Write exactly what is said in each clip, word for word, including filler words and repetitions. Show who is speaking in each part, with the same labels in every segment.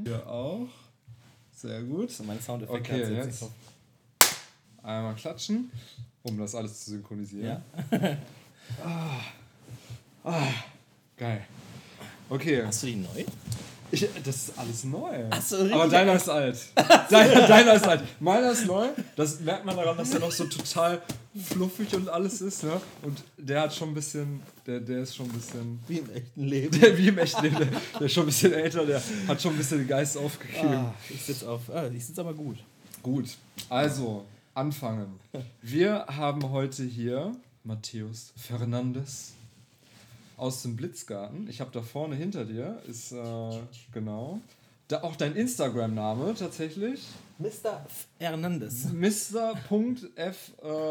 Speaker 1: Hier auch. Sehr gut.
Speaker 2: So, meine Soundeffekte
Speaker 1: okay,
Speaker 2: hat
Speaker 1: jetzt
Speaker 2: jetzt nicht
Speaker 1: einmal klatschen, um das alles zu synchronisieren.
Speaker 2: Ja.
Speaker 1: ah. Ah. Geil. Okay.
Speaker 2: Hast du die neu?
Speaker 1: Ich, das ist alles neu.
Speaker 2: Ach so, richtig.
Speaker 1: Aber deiner ist alt. Deiner, deiner ist alt. Meiner ist neu. Das merkt man daran, dass der noch so total fluffig und alles ist. Ne? Und der hat schon ein bisschen, der, der ist schon ein bisschen...
Speaker 2: Wie im echten Leben.
Speaker 1: Der, wie im echten Leben. Der, der ist schon ein bisschen älter, der hat schon ein bisschen den Geist aufgegeben.
Speaker 2: Ah, ich sitze auf, ah, ich sitze aber gut.
Speaker 1: Gut, also anfangen. Wir haben heute hier Matthäus Fernandes aus dem Blitzgarten. Ich habe da vorne hinter dir, ist äh, genau, da auch dein Instagram-Name tatsächlich.
Speaker 2: Mister Hernandez.
Speaker 1: Mister F.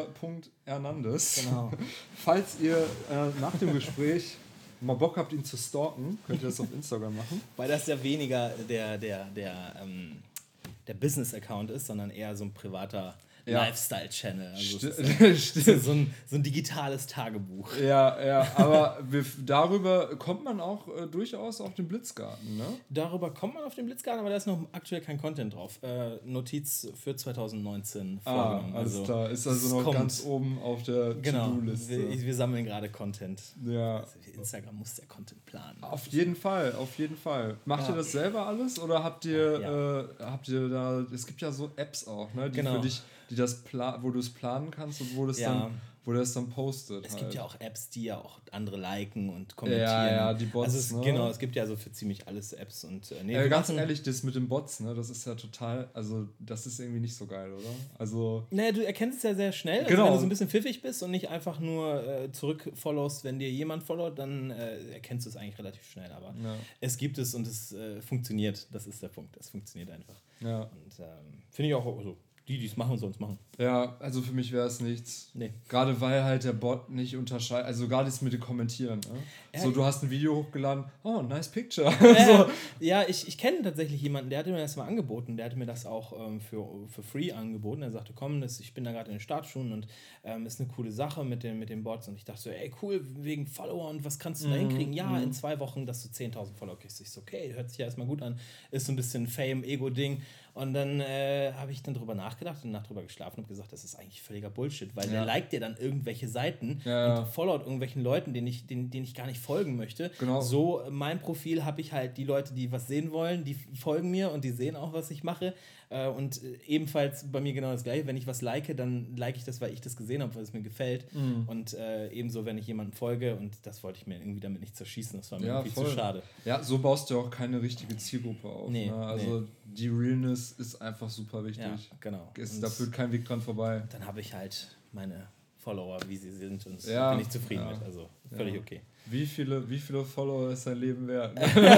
Speaker 1: Hernandez.
Speaker 2: Genau.
Speaker 1: Falls ihr äh, nach dem Gespräch mal Bock habt, ihn zu stalken, könnt ihr das auf Instagram machen.
Speaker 2: Weil das ja weniger der, der, der, ähm, der Business-Account ist, sondern eher so ein privater ja. Lifestyle-Channel. Also
Speaker 1: Sti-
Speaker 2: es ist ja,
Speaker 1: Stimmt.
Speaker 2: es ist so, ein, so ein digitales Tagebuch.
Speaker 1: Ja, ja, aber wir, darüber kommt man auch äh, durchaus auf den Blitzgarten, ne?
Speaker 2: Darüber kommt man auf den Blitzgarten, aber da ist noch aktuell kein Content drauf. Äh, Notiz für zwanzig neunzehn vorgenommen.
Speaker 1: Ah, alles
Speaker 2: also,
Speaker 1: klar. Ist also noch
Speaker 2: kommt.
Speaker 1: ganz oben auf der
Speaker 2: Genau,
Speaker 1: To-Do-Liste.
Speaker 2: wir, wir sammeln gerade Content.
Speaker 1: Ja.
Speaker 2: Also Instagram muss der Content planen.
Speaker 1: Auf jeden Fall, auf jeden Fall. Macht
Speaker 2: Ja.
Speaker 1: ihr das selber alles oder habt ihr,
Speaker 2: Ja.
Speaker 1: äh, habt ihr da, es gibt ja so Apps auch, ne, die
Speaker 2: Genau.
Speaker 1: für dich, die das pla- wo du es planen kannst und wo das
Speaker 2: Ja.
Speaker 1: dann, wo das dann postet.
Speaker 2: Es
Speaker 1: halt.
Speaker 2: gibt ja auch Apps, die ja auch andere liken und kommentieren.
Speaker 1: Ja, ja, die Bots,
Speaker 2: also es,
Speaker 1: ne?
Speaker 2: Genau, es gibt ja so für ziemlich alles Apps. Und, äh, nee,
Speaker 1: Äh,
Speaker 2: wir
Speaker 1: ganz
Speaker 2: machen-
Speaker 1: ehrlich, das mit den Bots, ne, das ist ja total, also das ist irgendwie nicht so geil, oder? Also
Speaker 2: Naja, du erkennst es ja sehr schnell. Also
Speaker 1: Genau.
Speaker 2: wenn du so ein bisschen pfiffig bist und nicht einfach nur äh, zurückfollowst, wenn dir jemand followt, dann äh, erkennst du es eigentlich relativ schnell. Aber
Speaker 1: Ja.
Speaker 2: es gibt es und es äh, funktioniert. Das ist der Punkt. Es funktioniert einfach.
Speaker 1: ja.
Speaker 2: Und ähm, finde ich auch so. Die, die es machen, sollen es machen.
Speaker 1: Ja, also für mich wäre es nichts.
Speaker 2: Nee.
Speaker 1: Gerade weil halt der Bot nicht unterscheidet, also gerade das mit dem Kommentieren. Ne?
Speaker 2: Ja,
Speaker 1: So, du hast ein Video hochgeladen, oh, nice picture.
Speaker 2: Äh,
Speaker 1: so.
Speaker 2: Ja, ich, ich kenne tatsächlich jemanden, der hatte mir das mal angeboten, der hatte mir das auch ähm, für, für free angeboten. Er sagte, komm, das, ich bin da gerade in den Startschuhen und ähm, ist eine coole Sache mit den, mit den Bots. Und ich dachte so, ey, cool, wegen Follower und was kannst du da hinkriegen? Ja, in zwei Wochen, dass du zehntausend Follower kriegst. Ich so, okay, hört sich ja erstmal gut an. Ist so ein bisschen Fame, Ego-Ding. Und dann äh, habe ich dann drüber nachgedacht und Nacht drüber geschlafen und gesagt, das ist eigentlich völliger Bullshit, weil
Speaker 1: Ja.
Speaker 2: der liked dir dann irgendwelche Seiten
Speaker 1: Ja, ja.
Speaker 2: und followt irgendwelchen Leuten, denen ich, denen, denen ich gar nicht folgen möchte.
Speaker 1: Genau.
Speaker 2: So, äh, mein Profil habe ich halt die Leute, die was sehen wollen, die folgen mir und die sehen auch, was ich mache. Äh, und äh, ebenfalls bei mir genau das Gleiche. Wenn ich was like, dann like ich das, weil ich das gesehen habe, weil es mir gefällt.
Speaker 1: Mhm.
Speaker 2: Und äh, ebenso, wenn ich jemandem folge, und das wollte ich mir irgendwie damit nicht zerschießen, das war mir
Speaker 1: Ja,
Speaker 2: irgendwie
Speaker 1: voll.
Speaker 2: zu schade.
Speaker 1: Ja, so baust du auch keine richtige Zielgruppe auf.
Speaker 2: Nee,
Speaker 1: ne? Also die Realness ist einfach super wichtig.
Speaker 2: Ja, genau.
Speaker 1: Es,
Speaker 2: Und
Speaker 1: da führt kein Weg dran vorbei.
Speaker 2: dann habe ich halt meine Follower, wie sie sind, und
Speaker 1: Ja,
Speaker 2: bin ich zufrieden
Speaker 1: ja.
Speaker 2: mit. Also völlig
Speaker 1: Ja.
Speaker 2: okay.
Speaker 1: Wie viele, wie viele Follower ist dein Leben wert?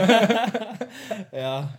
Speaker 2: Ja,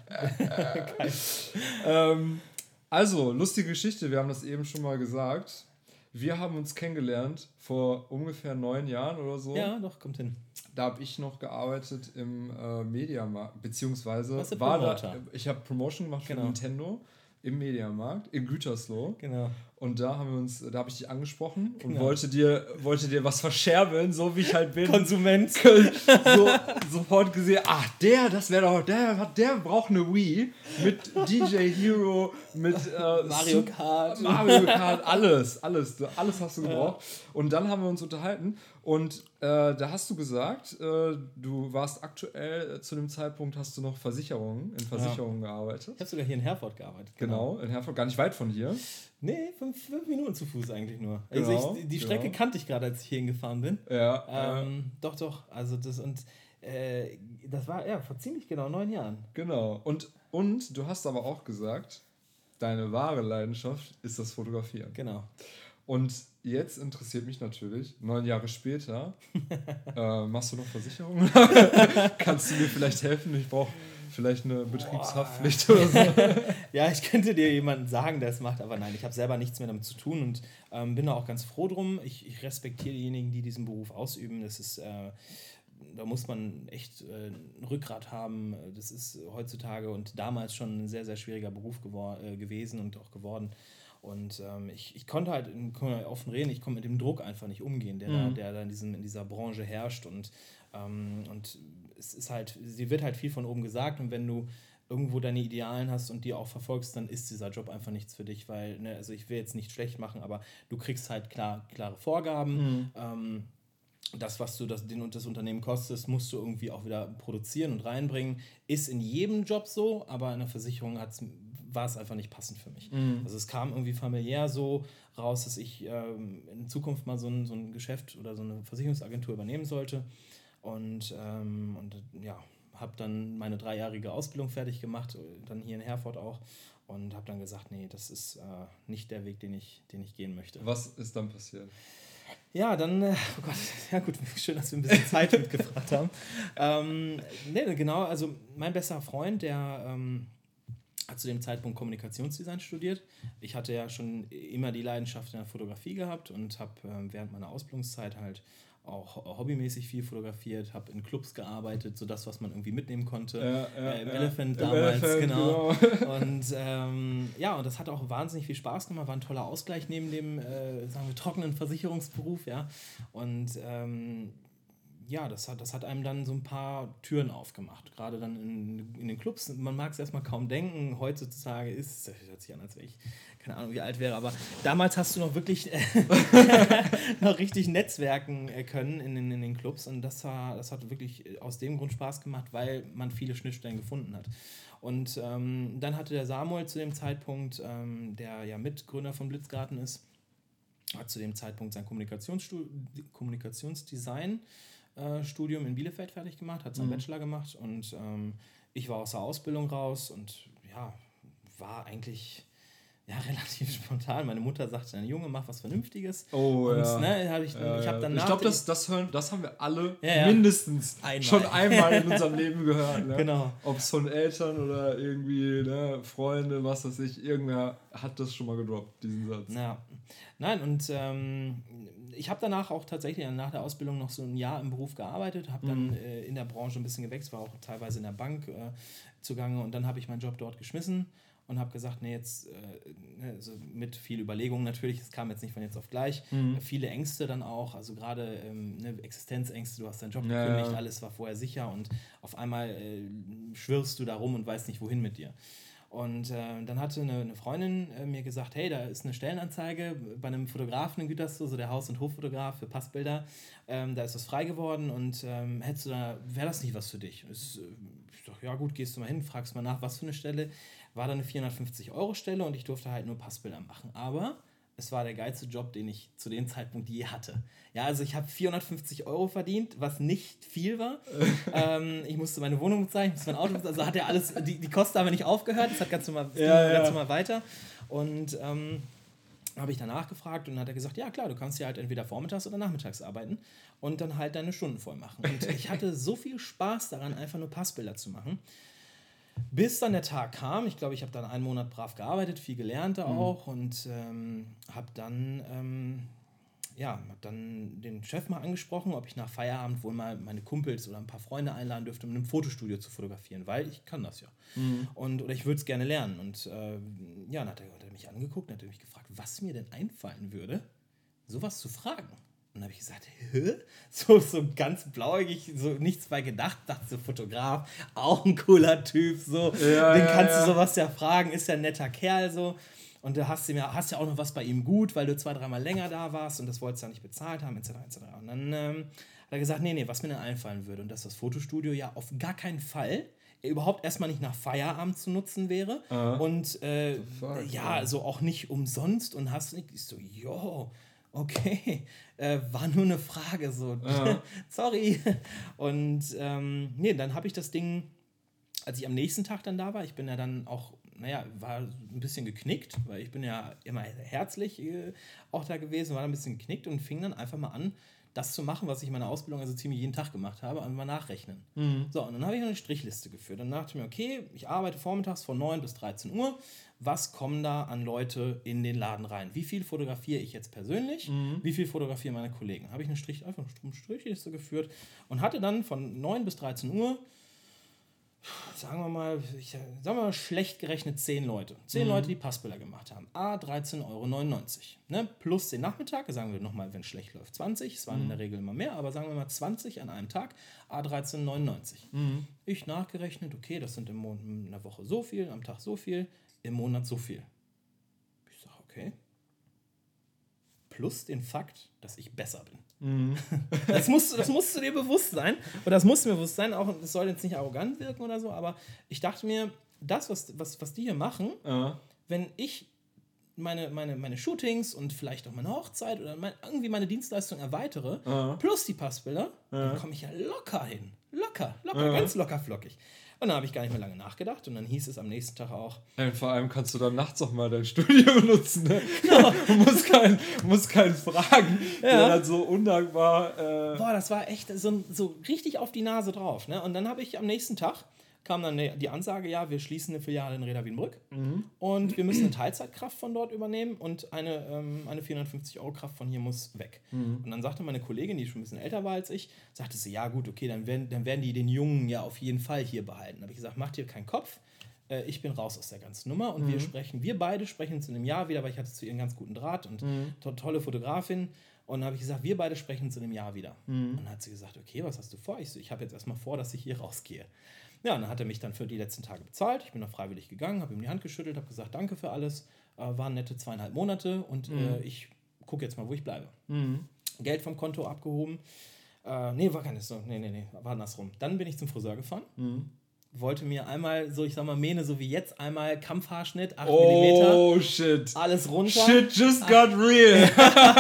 Speaker 1: ähm, also, lustige Geschichte, wir haben das eben schon mal gesagt. Wir haben uns kennengelernt vor ungefähr neun Jahren oder so.
Speaker 2: ja, doch, kommt hin.
Speaker 1: Da habe ich noch gearbeitet im äh, Mediamarkt, beziehungsweise
Speaker 2: Warst du
Speaker 1: war da,
Speaker 2: Promoter?
Speaker 1: ich habe Promotion gemacht für
Speaker 2: Genau.
Speaker 1: Nintendo im Mediamarkt in Gütersloh.
Speaker 2: Genau.
Speaker 1: Und da haben wir uns, da habe ich dich angesprochen und
Speaker 2: Genau.
Speaker 1: wollte dir, wollte dir was verscherbeln, so wie ich halt bin.
Speaker 2: Konsument.
Speaker 1: so, sofort gesehen, ach, der, das wäre doch, der hat, der braucht eine Wii mit D J Hero, mit äh,
Speaker 2: Mario
Speaker 1: Su-
Speaker 2: Kart.
Speaker 1: Mario Kart, alles, alles, alles hast du gebraucht. Und dann haben wir uns unterhalten und äh, da hast du gesagt, äh, du warst aktuell, äh, zu dem Zeitpunkt hast du noch Versicherungen, in Versicherungen gearbeitet.
Speaker 2: Ich habe sogar hier in Herford gearbeitet.
Speaker 1: Genau, in Herford, gar nicht weit von hier.
Speaker 2: Nee, fünf, fünf Minuten zu Fuß eigentlich nur. Also
Speaker 1: Genau,
Speaker 2: ich, die Strecke
Speaker 1: genau.
Speaker 2: kannte ich gerade, als ich hierhin gefahren bin.
Speaker 1: Ja,
Speaker 2: Ähm, doch, doch. Also das und äh, das war ja vor ziemlich genau neun Jahren.
Speaker 1: genau. Und, und du hast aber auch gesagt, deine wahre Leidenschaft ist das Fotografieren.
Speaker 2: Genau.
Speaker 1: Und jetzt interessiert mich natürlich, neun Jahre später, äh, machst du noch Versicherungen? Kannst du mir vielleicht helfen? Ich brauche vielleicht eine Betriebshaftpflicht oder so.
Speaker 2: Ja, ich könnte dir jemanden sagen, der es macht, aber nein, ich habe selber nichts mehr damit zu tun und ähm, bin da auch ganz froh drum. Ich, ich respektiere diejenigen, die diesen Beruf ausüben. Das ist, äh, da muss man echt äh, ein Rückgrat haben. Das ist heutzutage und damals schon ein sehr, sehr schwieriger Beruf gewor- äh, gewesen und auch geworden. Und ähm, ich, ich konnte halt, kann man offen reden, ich konnte mit dem Druck einfach nicht umgehen, der,
Speaker 1: Mhm.
Speaker 2: da, der da in, diesem, in dieser Branche herrscht. Und, ähm, und es ist halt, sie wird halt viel von oben gesagt und wenn du irgendwo deine Idealen hast und die auch verfolgst, dann ist dieser Job einfach nichts für dich, weil, ne, also ich will jetzt nicht schlecht machen, aber du kriegst halt klar, klare Vorgaben. Mhm. Ähm, das, was du das, den und das Unternehmen kostest, musst du irgendwie auch wieder produzieren und reinbringen. Ist in jedem Job so, aber in der Versicherung hat's, war es einfach nicht passend für mich. Mhm. Also es kam irgendwie familiär so raus, dass ich ähm, in Zukunft mal so ein, so ein Geschäft oder so eine Versicherungsagentur übernehmen sollte. Und, ähm, und ja, habe dann meine dreijährige Ausbildung fertig gemacht, dann hier in Herford auch. Und habe dann gesagt, nee, das ist äh, nicht der Weg, den ich, den ich gehen möchte.
Speaker 1: Was ist dann passiert?
Speaker 2: Ja, dann, oh Gott, ja gut, schön, dass wir ein bisschen Zeit mitgefragt haben. Ähm, nee, genau, also mein bester Freund, der ähm, hat zu dem Zeitpunkt Kommunikationsdesign studiert. Ich hatte ja schon immer die Leidenschaft in der Fotografie gehabt und habe ähm, während meiner Ausbildungszeit halt auch hobbymäßig viel fotografiert, habe in Clubs gearbeitet, so das, was man irgendwie mitnehmen konnte. Ja, ja, äh, Im ja. Elephant damals, Elephant, genau. genau. Und ähm, ja, und das hat auch wahnsinnig viel Spaß gemacht, war ein toller Ausgleich neben dem, äh, sagen wir, trockenen Versicherungsberuf, ja. Und ähm, ja, das hat, das hat einem dann so ein paar Türen aufgemacht, gerade dann in, in den Clubs. Man mag es erstmal kaum denken, heutzutage ist, das hört sich an, als wäre ich, keine Ahnung, wie alt wäre, aber damals hast du noch wirklich äh, noch richtig netzwerken können in, in, in den Clubs und das, war, das hat wirklich aus dem Grund Spaß gemacht, weil man viele Schnittstellen gefunden hat. Und ähm, dann hatte der Samuel zu dem Zeitpunkt, ähm, der ja Mitgründer von Blitzgarten ist, hat zu dem Zeitpunkt sein Kommunikationsstu- Kommunikationsdesign Studium in Bielefeld fertig gemacht, hat seinen mhm. Bachelor gemacht und ähm, ich war aus der Ausbildung raus und ja, war eigentlich ja, relativ spontan. Meine Mutter sagte dann, Junge, mach was Vernünftiges. Oh, und,
Speaker 1: ja.
Speaker 2: Ne, hab ich
Speaker 1: ja,
Speaker 2: ich habe dann
Speaker 1: Ich glaube, das, das, das haben wir alle
Speaker 2: ja, ja.
Speaker 1: mindestens
Speaker 2: einmal.
Speaker 1: schon einmal in unserem Leben gehört. Ne?
Speaker 2: Genau.
Speaker 1: Ob es von Eltern oder irgendwie ne, Freunde, was weiß ich, irgendwer hat das schon mal gedroppt, diesen Satz.
Speaker 2: Ja. Nein, und ähm, ich habe danach auch tatsächlich nach der Ausbildung noch so ein Jahr im Beruf gearbeitet, habe dann mhm. äh, in der Branche ein bisschen gewechselt, war auch teilweise in der Bank äh, zugange und dann habe ich meinen Job dort geschmissen und habe gesagt, nee, jetzt äh, also mit viel Überlegung natürlich, es kam jetzt nicht von jetzt auf gleich, mhm. äh, viele Ängste dann auch, also gerade ähm, ne, Existenzängste, du hast deinen Job ja, gekündigt, ja. alles war vorher sicher und auf einmal äh, schwirrst du da rum und weißt nicht, wohin mit dir. Und äh, dann hatte eine, eine Freundin äh, mir gesagt, hey, da ist eine Stellenanzeige bei einem Fotografen in Gütersloh, so der Haus- und Hoffotograf für Passbilder, ähm, da ist was frei geworden und ähm, hättest du da, wäre das nicht was für dich? Ist, ich dachte, ja gut, gehst du mal hin, fragst mal nach, was für eine Stelle. War da eine vierhundertfünfzig Euro Stelle und ich durfte halt nur Passbilder machen. Aber es war der geilste Job, den ich zu dem Zeitpunkt je hatte. Ja, also ich habe vierhundertfünfzig Euro verdient, was nicht viel war. ähm, ich musste meine Wohnung bezahlen, ich musste mein Auto bezahlen, also hat ja alles, die, die Kosten haben nicht aufgehört, das hat ganz normal, ja, ja. ganz normal weiter. Und ähm, habe ich danach gefragt und dann hat er gesagt, ja klar, du kannst hier halt entweder vormittags oder nachmittags arbeiten und dann halt deine Stunden voll machen. Und ich hatte so viel Spaß daran, einfach nur Passbilder zu machen. Bis dann der Tag kam, ich glaube, ich habe dann einen Monat brav gearbeitet, viel gelernt da mhm. auch und ähm, habe dann, ähm, ja, hab dann den Chef mal angesprochen, ob ich nach Feierabend wohl mal meine Kumpels oder ein paar Freunde einladen dürfte, um in einem Fotostudio zu fotografieren, weil ich kann das ja. Mhm. Und, oder ich würde es gerne lernen. Und äh, ja, dann hat er, hat er mich angeguckt und hat mich gefragt, was mir denn einfallen würde, sowas zu fragen. Und dann habe ich gesagt, hä? So, so ganz blauäugig, so nichts bei gedacht, dachte so, Fotograf, auch ein cooler Typ, so, ja, den ja, kannst ja. du sowas ja fragen, ist ja ein netter Kerl, so. Und du hast, ihm, hast ja auch noch was bei ihm gut, weil du zwei, dreimal länger da warst und das wolltest du ja nicht bezahlt haben, et cetera et cetera. Und dann ähm, hat er gesagt, nee, nee, was mir denn einfallen würde und dass das Fotostudio ja auf gar keinen Fall überhaupt erstmal nicht nach Feierabend zu nutzen wäre uh-huh. und äh, Fuck, ja, man. so auch nicht umsonst und hast nicht, ich so, yo, okay, äh, war nur eine Frage, so, uh-huh. sorry. Und ähm, nee, dann habe ich das Ding, als ich am nächsten Tag dann da war, ich bin ja dann auch, naja, war ein bisschen geknickt, weil ich bin ja immer herzlich äh, auch da gewesen, war ein bisschen geknickt und fing dann einfach mal an, das zu machen, was ich in meiner Ausbildung also ziemlich jeden Tag gemacht habe, einfach mal nachrechnen. Mhm. So, und dann habe ich eine Strichliste geführt. Dann dachte ich mir, okay, ich arbeite vormittags von neun bis dreizehn Uhr. Was kommen da an Leute in den Laden rein? Wie viel fotografiere ich jetzt persönlich? Mhm. Wie viel fotografieren meine Kollegen? Dann habe ich eine Strich, einfach eine Strichliste geführt und hatte dann von neun bis dreizehn Uhr sagen wir mal, ich, sagen wir mal schlecht gerechnet zehn Leute. zehn mhm. Leute, die Passbilder gemacht haben. A, dreizehn Euro neunundneunzig. Ne? Plus den Nachmittag, sagen wir nochmal, wenn es schlecht läuft, zwanzig. Es waren mhm. in der Regel immer mehr, aber sagen wir mal zwanzig an einem Tag. A, dreizehn Euro neunundneunzig. Mhm. Ich nachgerechnet, okay, das sind im Monat, in der Woche so viel, am Tag so viel, im Monat so viel. Ich sage, okay. Plus den Fakt, dass ich besser bin. Mhm. Das, musst, das musst du dir bewusst sein. Und das muss mir bewusst sein. Auch, das soll jetzt nicht arrogant wirken oder so, aber ich dachte mir, das, was, was, was die hier machen, uh. wenn ich meine, meine, meine Shootings und vielleicht auch meine Hochzeit oder mein, irgendwie meine Dienstleistung erweitere, uh. plus die Passbilder, uh. dann komme ich ja locker hin. Locker, locker, uh. ganz locker flockig. Und dann habe ich gar nicht mehr lange nachgedacht und dann hieß es am nächsten Tag auch.
Speaker 1: Ja, und vor allem kannst du dann nachts auch mal dein Studio benutzen. Ne? Genau. Du musst keinen musst keinen fragen, ja. Der dann so undankbar. Äh
Speaker 2: Boah, das war echt so, so richtig auf die Nase drauf. Ne? Und dann habe ich am nächsten Tag kam dann die Ansage, ja, wir schließen eine Filiale in Reda Wiedenbrück mhm. und wir müssen eine Teilzeitkraft von dort übernehmen und eine, ähm, eine vierhundertfünfzig Euro Kraft von hier muss weg. Mhm. Und dann sagte meine Kollegin, die schon ein bisschen älter war als ich, sagte sie, ja gut, okay, dann werden, dann werden die den Jungen ja auf jeden Fall hier behalten. Da habe ich gesagt, macht dir keinen Kopf, äh, ich bin raus aus der ganzen Nummer und mhm. wir sprechen, wir beide sprechen uns in einem Jahr wieder, weil ich hatte zu ihr einen ganz guten Draht und mhm. to- tolle Fotografin. Und dann habe ich gesagt, wir beide sprechen uns in einem Jahr wieder. Mhm. Und dann hat sie gesagt, okay, was hast du vor? Ich so, ich habe jetzt erstmal vor, dass ich hier rausgehe. Ja, und dann hat er mich dann für die letzten Tage bezahlt. Ich bin noch freiwillig gegangen, habe ihm die Hand geschüttelt, habe gesagt, danke für alles. Äh, waren nette zweieinhalb Monate und mhm. äh, ich gucke jetzt mal, wo ich bleibe. Mhm. Geld vom Konto abgehoben. Äh, nee, war keine so. Nee, nee, nee, war andersrum. Dann bin ich zum Friseur gefahren. Mhm. Wollte mir einmal, so ich sag mal, Mähne, so wie jetzt, einmal Kampfhaarschnitt, acht Millimeter.
Speaker 1: Oh, shit.
Speaker 2: Alles runter.
Speaker 1: Shit just got real.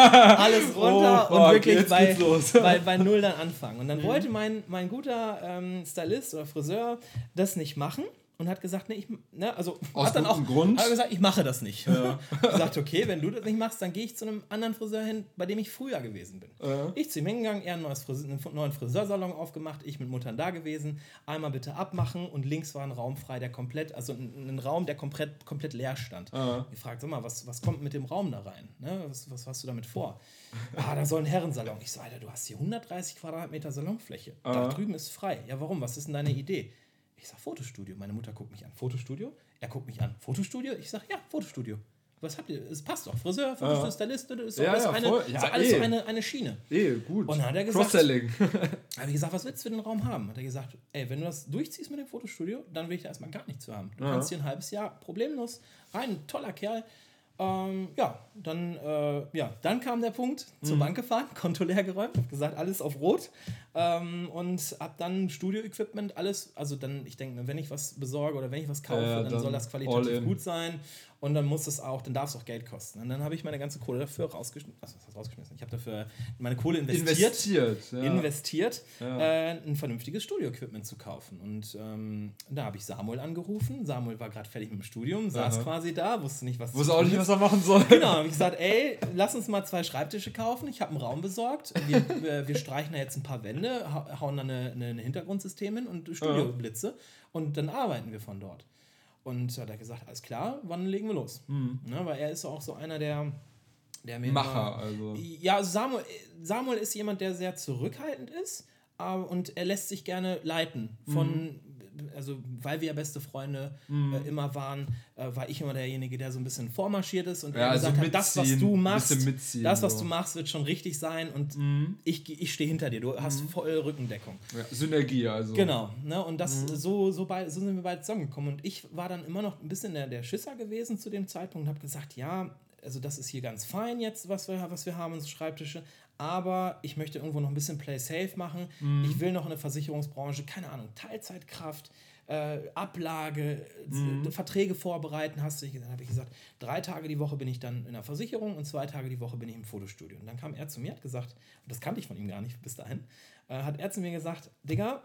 Speaker 2: Alles runter oh, und wirklich bei, bei, bei Null dann anfangen. Und dann mhm. wollte mein, mein guter ähm, Stylist oder Friseur das nicht machen und hat gesagt, nee, ich, ne, also
Speaker 1: aus
Speaker 2: hat dann auch
Speaker 1: Grund?
Speaker 2: Hat gesagt, ich mache das nicht. Ja. Ich gesagt, okay, wenn du das nicht machst, dann gehe ich zu einem anderen Friseur hin, bei dem ich früher gewesen bin. Ja. Ich zu ihm hingegangen, er ein neues Friseur, einen neuen Friseursalon aufgemacht, ich mit Muttern da gewesen, einmal bitte abmachen und links war ein Raum frei, der komplett, also ein, ein Raum, der komplett, komplett leer stand. Ja. Ich fragte, sag mal, was, was kommt mit dem Raum da rein? Ne? Was, was hast du damit vor? Ah, da soll ein Herrensalon. Ich so, Alter, du hast hier hundertdreißig Quadratmeter Salonfläche. Ja. Da drüben ist frei. Ja, warum? Was ist denn deine Idee? Ich sag Fotostudio. Meine Mutter guckt mich an. Fotostudio? Er guckt mich an. Fotostudio? Ich sag, ja, Fotostudio. Was habt ihr? Es passt doch. Friseur, Fotostudio, ja. Stylist, das ist, ja, alles, ja, eine, ja, ist alles eh. so eine, eine Schiene.
Speaker 1: Eh, gut.
Speaker 2: Und dann hat er gesagt,
Speaker 1: Cross-Selling.
Speaker 2: habe ich gesagt, was willst du für den Raum haben? Hat er gesagt, ey, wenn du das durchziehst mit dem Fotostudio, dann will ich da erstmal gar nichts zu haben. Du ja. kannst hier ein halbes Jahr problemlos rein. Toller Kerl. Ähm, ja, dann, äh, ja, dann kam der Punkt, zur mhm. Bank gefahren, Konto leer geräumt, hab gesagt, alles auf Rot ähm, und hab dann Studio-Equipment, alles, also dann, ich denke, wenn ich was besorge oder wenn ich was kaufe, ja, dann, dann soll das qualitativ gut sein und dann muss es auch, dann darf es auch Geld kosten. Und dann habe ich meine ganze Kohle dafür rausgeschmissen, also was heißt rausgeschmissen? Ich habe dafür meine Kohle investiert,
Speaker 1: investiert, ja.
Speaker 2: investiert ja. äh, ein vernünftiges Studio-Equipment zu kaufen. Und ähm, da habe ich Samuel angerufen. Samuel war gerade fertig mit dem Studium, saß Aha. quasi da, wusste nicht, was
Speaker 1: wusste auch nicht, was er machen soll.
Speaker 2: Genau, habe ich gesagt, ey, lass uns mal zwei Schreibtische kaufen. Ich habe einen Raum besorgt. Wir, wir, wir streichen da jetzt ein paar Wände, hauen da eine, eine Hintergrundsystem hin und Studioblitze und dann arbeiten wir von dort. Und hat er gesagt, alles klar, wann legen wir los? Mhm. Ne, weil er ist auch so einer, der, der mir
Speaker 1: Macher,
Speaker 2: immer,
Speaker 1: also.
Speaker 2: Ja, Samuel, Samuel ist jemand, der sehr zurückhaltend ist äh, und er lässt sich gerne leiten von, mhm. also weil wir ja beste Freunde mhm. äh, immer waren, äh, war ich immer derjenige, der so ein bisschen vormarschiert ist und
Speaker 1: ja,
Speaker 2: er gesagt
Speaker 1: also
Speaker 2: hat, das, was du machst, das, was
Speaker 1: so.
Speaker 2: du machst, wird schon richtig sein und mhm. ich, ich stehe hinter dir, du hast mhm. voll Rückendeckung.
Speaker 1: Ja, Synergie also.
Speaker 2: Genau, ne, und das, mhm. so, so, bei, so sind wir beide zusammengekommen und ich war dann immer noch ein bisschen der, der Schisser gewesen zu dem Zeitpunkt und habe gesagt, ja, also das ist hier ganz fein jetzt, was wir, was wir haben, unsere Schreibtische, aber ich möchte irgendwo noch ein bisschen Play Safe machen. Mhm. Ich will noch in der Versicherungsbranche, keine Ahnung, Teilzeitkraft, äh, Ablage, mhm. äh, Verträge vorbereiten, hast du nicht gesagt. Dann habe ich gesagt, drei Tage die Woche bin ich dann in der Versicherung und zwei Tage die Woche bin ich im Fotostudio. Und dann kam er zu mir, hat gesagt, und das kannte ich von ihm gar nicht bis dahin, äh, hat er zu mir gesagt, Digga,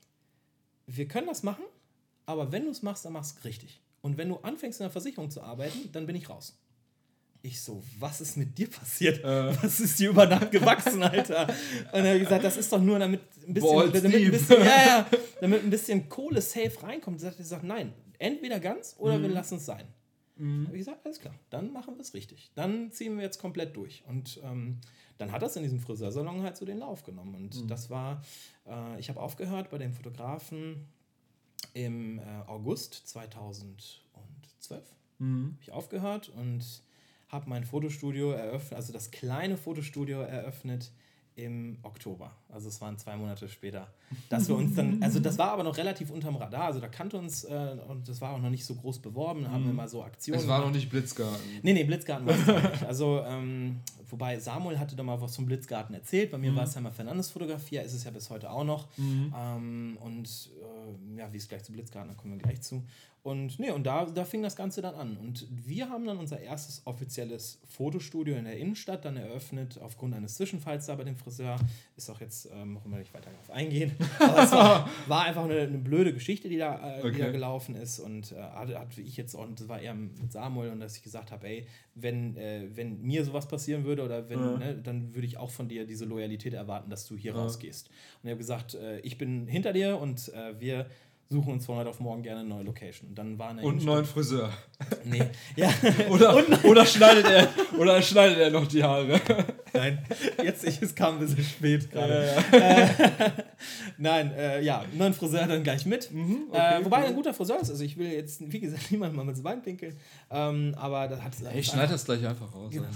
Speaker 2: wir können das machen, aber wenn du es machst, dann machst du es richtig. Und wenn du anfängst in der Versicherung zu arbeiten, dann bin ich raus. Ich so, was ist mit dir passiert? Äh. Was ist dir über Nacht gewachsen, Alter? Und dann habe ich gesagt, das ist doch nur damit ein bisschen, damit ein bisschen, ja, ja, damit ein bisschen Kohle safe reinkommt. Und ich gesagt, nein, entweder ganz oder mhm. wir lassen es sein. Mhm. Habe ich gesagt, alles klar, dann machen wir es richtig. Dann ziehen wir jetzt komplett durch. Und ähm, dann hat das in diesem Friseursalon halt so den Lauf genommen. Und mhm. das war, äh, ich habe aufgehört bei dem Fotografen im äh, August zweitausendzwölf
Speaker 1: Mhm.
Speaker 2: habe ich aufgehört und habe mein Fotostudio eröffnet, also das kleine Fotostudio eröffnet im Oktober. Also es waren zwei Monate später, dass wir uns dann, also das war aber noch relativ unterm Radar, also da kannte uns äh, und das war auch noch nicht so groß beworben, da haben wir mal so Aktionen
Speaker 1: Es war
Speaker 2: gemacht.
Speaker 1: noch nicht Blitzgarten.
Speaker 2: Nee, nee, Blitzgarten war es noch nicht. Also, ähm, wobei Samuel hatte da mal was zum Blitzgarten erzählt. Bei mir
Speaker 1: Mhm.
Speaker 2: war es ja mal Fernandes-Fotografie, ist es ja bis heute auch noch.
Speaker 1: Mhm.
Speaker 2: Ähm, und äh, ja, wie es gleich zu Blitzgarten, da kommen wir gleich zu. Und nee, und da, da fing das Ganze dann an. Und wir haben dann unser erstes offizielles Fotostudio in der Innenstadt dann eröffnet, aufgrund eines Zwischenfalls da bei dem Friseur. Ist auch jetzt, ähm, noch immer nicht weiter darauf eingehen. Aber es war, war einfach eine, eine blöde Geschichte, die da, äh,
Speaker 1: Okay.
Speaker 2: die da gelaufen ist. Und äh, hatte, hatte ich jetzt auch, und das war eher mit Samuel, und dass ich gesagt habe, ey, wenn, äh, wenn mir sowas passieren würde oder wenn,
Speaker 1: Ja.
Speaker 2: ne, dann würde ich auch von dir diese Loyalität erwarten, dass du hier
Speaker 1: Ja.
Speaker 2: rausgehst. Und ich habe gesagt, äh, ich bin hinter dir und äh, wir suchen uns von heute auf morgen gerne eine neue Location. Und dann war eine
Speaker 1: Und einen neuen Friseur.
Speaker 2: Nee, ja.
Speaker 1: Oder, oder, schneidet er, oder schneidet er noch die Haare?
Speaker 2: Nein, jetzt ich, es kam ein bisschen spät gerade.
Speaker 1: Ja, ja.
Speaker 2: Äh, nein, äh, ja, einen neuen Friseur dann gleich mit.
Speaker 1: Mhm, okay,
Speaker 2: äh, wobei
Speaker 1: cool.
Speaker 2: er ein guter Friseur ist. Also ich will jetzt, wie gesagt, niemand mal mit Bein pinkeln. Ähm, aber das hat
Speaker 1: Hey, ich schneide das gleich einfach raus.
Speaker 2: Genau.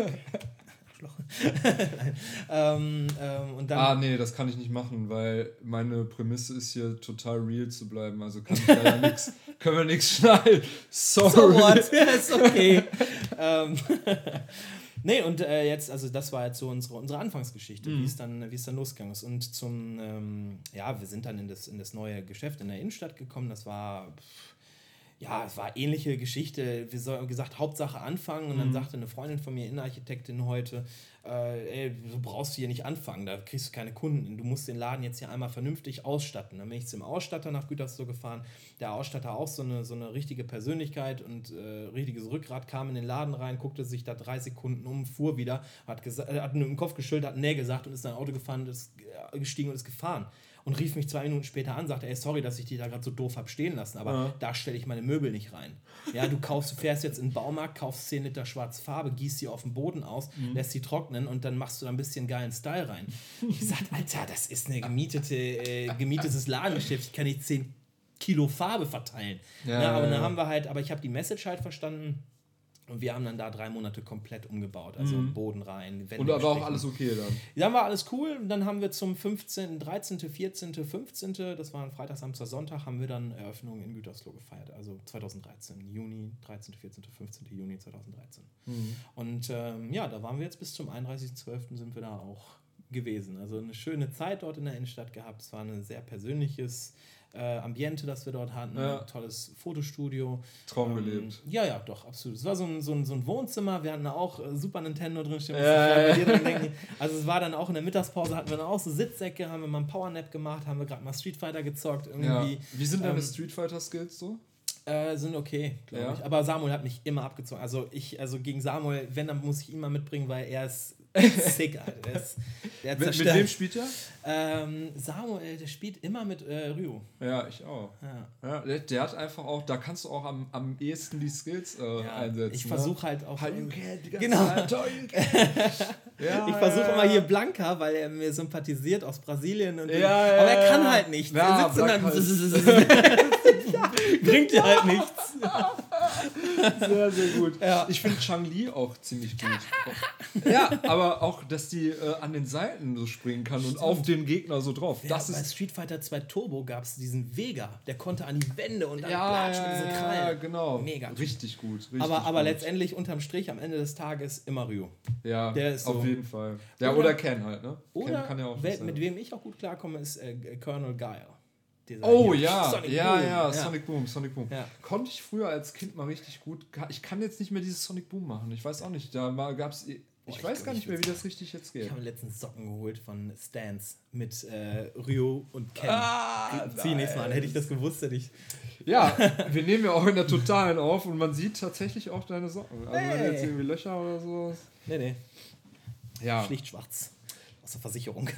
Speaker 2: Nein. ähm, ähm, und dann
Speaker 1: Ah, nee, das kann ich nicht machen, weil meine Prämisse ist hier total real zu bleiben. Also kann ich leider nix, können wir nichts schneiden. Sorry.
Speaker 2: So what? Ja, ist okay. ähm, nee, und äh, jetzt, also das war jetzt so unsere, unsere Anfangsgeschichte,
Speaker 1: Mhm.
Speaker 2: wie es dann, wie es dann losgegangen ist. Und zum, ähm, ja, wir sind dann in das, in das neue Geschäft in der Innenstadt gekommen. Das war, pff, ja, es war ähnliche Geschichte. Wir haben gesagt, Hauptsache anfangen. Und dann
Speaker 1: Mhm.
Speaker 2: sagte eine Freundin von mir, Innenarchitektin heute, äh, ey, du brauchst hier nicht anfangen, da kriegst du keine Kunden. Du musst den Laden jetzt hier einmal vernünftig ausstatten. Dann bin ich zum Ausstatter nach Gütersloh gefahren. Der Ausstatter auch so eine, so eine richtige Persönlichkeit und äh, richtiges Rückgrat, kam in den Laden rein, guckte sich da drei Sekunden um, fuhr wieder, hat, gesa- äh, hat nur im Kopf geschüttelt, hat Nee gesagt und ist in ein Auto gefahren, ist äh, gestiegen und ist gefahren. Und rief mich zwei Minuten später an, sagte, ey, sorry, dass ich die da gerade so doof habe stehen lassen, aber
Speaker 1: Ja.
Speaker 2: da stelle ich meine Möbel nicht rein. Ja, du kaufst, du fährst jetzt in den Baumarkt, kaufst zehn Liter schwarze Farbe, gießt die auf den Boden aus,
Speaker 1: Mhm.
Speaker 2: lässt sie trocknen und dann machst du da ein bisschen geilen Style rein. Ich sag, Alter, das ist eine gemietete, äh, gemietetes Ladengeschäft, ich kann nicht zehn Kilo Farbe verteilen.
Speaker 1: Ja,
Speaker 2: Ja, aber
Speaker 1: ja,
Speaker 2: dann
Speaker 1: ja.
Speaker 2: haben wir halt, aber ich habe die Message halt verstanden. Und wir haben dann da drei Monate komplett umgebaut. Also
Speaker 1: Mhm.
Speaker 2: Boden rein, Wände
Speaker 1: Und aber auch
Speaker 2: gestrichen.
Speaker 1: alles okay dann.
Speaker 2: Dann war alles cool. Und dann haben wir zum fünfzehnten, dreizehnten, vierzehnten, fünfzehnten, das war ein Freitag, Samstag, Sonntag, haben wir dann Eröffnung in Gütersloh gefeiert. Also zweitausenddreizehn, Juni, dreizehnten, vierzehnten, fünfzehnten Juni zweitausenddreizehn.
Speaker 1: Mhm.
Speaker 2: Und ähm, ja, da waren wir jetzt bis zum einunddreißigsten zwölften sind wir da auch gewesen. Also eine schöne Zeit dort in der Innenstadt gehabt. Es war ein sehr persönliches äh, Ambiente, das wir dort hatten.
Speaker 1: Ja.
Speaker 2: Ein tolles Fotostudio.
Speaker 1: Traum
Speaker 2: Ähm,
Speaker 1: gelebt.
Speaker 2: Ja, ja, doch, absolut. Es war so ein, so ein, so ein Wohnzimmer. Wir hatten da auch äh, Super Nintendo drin stehen.
Speaker 1: Ja,
Speaker 2: musste ich
Speaker 1: ja,
Speaker 2: bei dir dran denken. Also es war dann auch in der Mittagspause, hatten wir dann auch so Sitzsäcke, haben wir mal einen Powernap gemacht, haben wir gerade mal Street Fighter gezockt.
Speaker 1: Ja.
Speaker 2: Irgendwie
Speaker 1: Wie sind deine
Speaker 2: ähm,
Speaker 1: Street Fighter Skills so?
Speaker 2: äh, sind okay, glaube
Speaker 1: Ja.
Speaker 2: ich. Aber Samuel hat mich immer abgezogen. Also ich, also gegen Samuel, wenn, dann muss ich ihn mal mitbringen, weil er ist sick, Alter. Der, ist, der
Speaker 1: Mit, mit
Speaker 2: zerstört.
Speaker 1: wem spielt er?
Speaker 2: Ähm, Samuel, der spielt immer mit äh, Ryu.
Speaker 1: Ja, ich auch.
Speaker 2: Ja.
Speaker 1: Ja, der, der hat einfach auch, da kannst du auch am, am ehesten die Skills äh,
Speaker 2: Ja,
Speaker 1: einsetzen.
Speaker 2: ich
Speaker 1: ne?
Speaker 2: versuche halt auch.
Speaker 1: Hadouken, die ganze
Speaker 2: Genau.
Speaker 1: Zeit, Hadouken. Ja,
Speaker 2: Ich versuche
Speaker 1: ja,
Speaker 2: immer
Speaker 1: ja.
Speaker 2: hier Blanca, weil er mir sympathisiert aus Brasilien. Und
Speaker 1: Ja, ja,
Speaker 2: aber er kann
Speaker 1: ja.
Speaker 2: halt nichts.
Speaker 1: Ja,
Speaker 2: er sitzt und
Speaker 1: Blanca
Speaker 2: dann bringt dir halt nichts.
Speaker 1: Sehr, sehr gut.
Speaker 2: Ja.
Speaker 1: Ich finde Chang-Li auch ziemlich gut. Ja, aber auch, dass die äh, an den Seiten so springen kann und auf den Gegner so drauf.
Speaker 2: Ja,
Speaker 1: Das
Speaker 2: bei
Speaker 1: ist.
Speaker 2: Street Fighter zwei Turbo gab es diesen Vega, der konnte an die Wände und dann
Speaker 1: Ja,
Speaker 2: platsch mit
Speaker 1: ja,
Speaker 2: diesen
Speaker 1: ja,
Speaker 2: Krallen.
Speaker 1: genau.
Speaker 2: Mega.
Speaker 1: Richtig gut. Richtig
Speaker 2: Aber, aber
Speaker 1: gut.
Speaker 2: letztendlich unterm Strich am Ende des Tages immer Ryu.
Speaker 1: Ja,
Speaker 2: der ist
Speaker 1: auf
Speaker 2: so.
Speaker 1: jeden Fall. Ja,
Speaker 2: Oder-
Speaker 1: oder, Ken halt, ne?
Speaker 2: Oder
Speaker 1: Ken kann ja auch
Speaker 2: wer,
Speaker 1: was
Speaker 2: mit
Speaker 1: sein.
Speaker 2: wem ich auch gut klarkomme, ist äh, Colonel Guile. Dieser
Speaker 1: Oh
Speaker 2: hier.
Speaker 1: ja,
Speaker 2: Sonic
Speaker 1: ja,
Speaker 2: Boom.
Speaker 1: ja, Sonic Boom, Sonic Boom.
Speaker 2: Ja.
Speaker 1: Konnte ich früher als Kind mal richtig gut. Ich kann jetzt nicht mehr dieses Sonic Boom machen. Ich weiß auch nicht. Da gab es. Ich
Speaker 2: Boah, ich
Speaker 1: weiß
Speaker 2: glaub,
Speaker 1: gar
Speaker 2: ich
Speaker 1: nicht mehr, wie
Speaker 2: will's-
Speaker 1: das richtig jetzt
Speaker 2: Ich
Speaker 1: geht.
Speaker 2: habe letztens Socken geholt von Stans mit äh, Ryu und Ken.
Speaker 1: Ah,
Speaker 2: Zieh nächstes Mal an. Hätte ich das gewusst, hätte ich.
Speaker 1: Ja, wir nehmen ja auch in der Totalen auf und man sieht tatsächlich auch deine Socken. Also wenn
Speaker 2: Hey.
Speaker 1: jetzt irgendwie Löcher oder so.
Speaker 2: Nee, nee.
Speaker 1: Ja.
Speaker 2: Schlicht schwarz. Aus der Versicherung.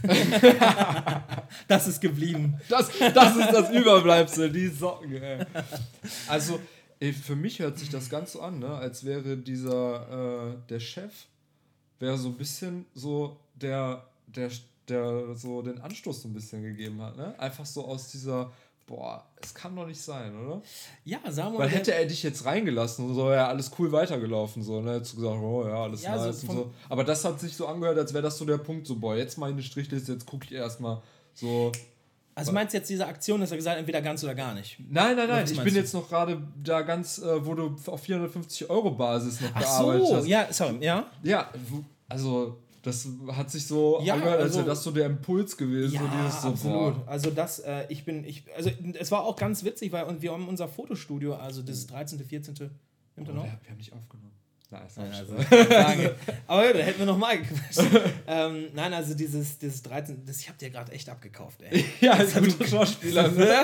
Speaker 2: Das ist geblieben.
Speaker 1: Das, das ist das Überbleibsel, die Socken, ey. Also, ey, für mich hört sich das ganz so an, ne? Als wäre dieser, äh, der Chef, wäre so ein bisschen so der, der, der so den Anstoß so ein bisschen gegeben hat, ne? Einfach so aus dieser boah, es kann doch nicht sein, oder?
Speaker 2: Ja, Samuel.
Speaker 1: Weil hätte er dich jetzt reingelassen, so wäre ja alles cool weitergelaufen, so, ne? Hättest du gesagt, oh ja, alles
Speaker 2: Ja,
Speaker 1: nice
Speaker 2: so
Speaker 1: und so. Aber das hat sich so angehört, als wäre das so der Punkt, so, boah, jetzt mal eine Strichliste, jetzt gucke ich erstmal so.
Speaker 2: Also meinst du jetzt diese Aktion, dass er gesagt hat, entweder ganz oder gar nicht?
Speaker 1: Nein, nein, nein,
Speaker 2: Was
Speaker 1: ich
Speaker 2: meinst
Speaker 1: bin
Speaker 2: du?
Speaker 1: jetzt noch gerade da ganz, äh, wo du auf vierhundertfünfzig Euro Basis noch
Speaker 2: Ach
Speaker 1: gearbeitet
Speaker 2: so,
Speaker 1: hast.
Speaker 2: ja, sorry, ja.
Speaker 1: Ja, wo- also das hat sich so
Speaker 2: Ja,
Speaker 1: angehört, als
Speaker 2: also-
Speaker 1: wäre das so der Impuls gewesen.
Speaker 2: Ja,
Speaker 1: so dieses so,
Speaker 2: absolut.
Speaker 1: boah.
Speaker 2: Also das, äh, ich bin, ich, also es war auch ganz witzig, weil und wir haben unser Fotostudio, also das dreizehnte, vierzehnte Nimmt er
Speaker 1: Oh,
Speaker 2: noch?
Speaker 1: wir, wir haben nicht aufgenommen. Nein, ist
Speaker 2: Nein,
Speaker 1: also,
Speaker 2: also, Frage. Aber ja, da hätten wir nochmal gequatscht. ähm, nein, also dieses, dieses dreizehn, das, ich hab dir gerade echt abgekauft, ey.
Speaker 1: ja, ist ein guter Schauspieler. Ne?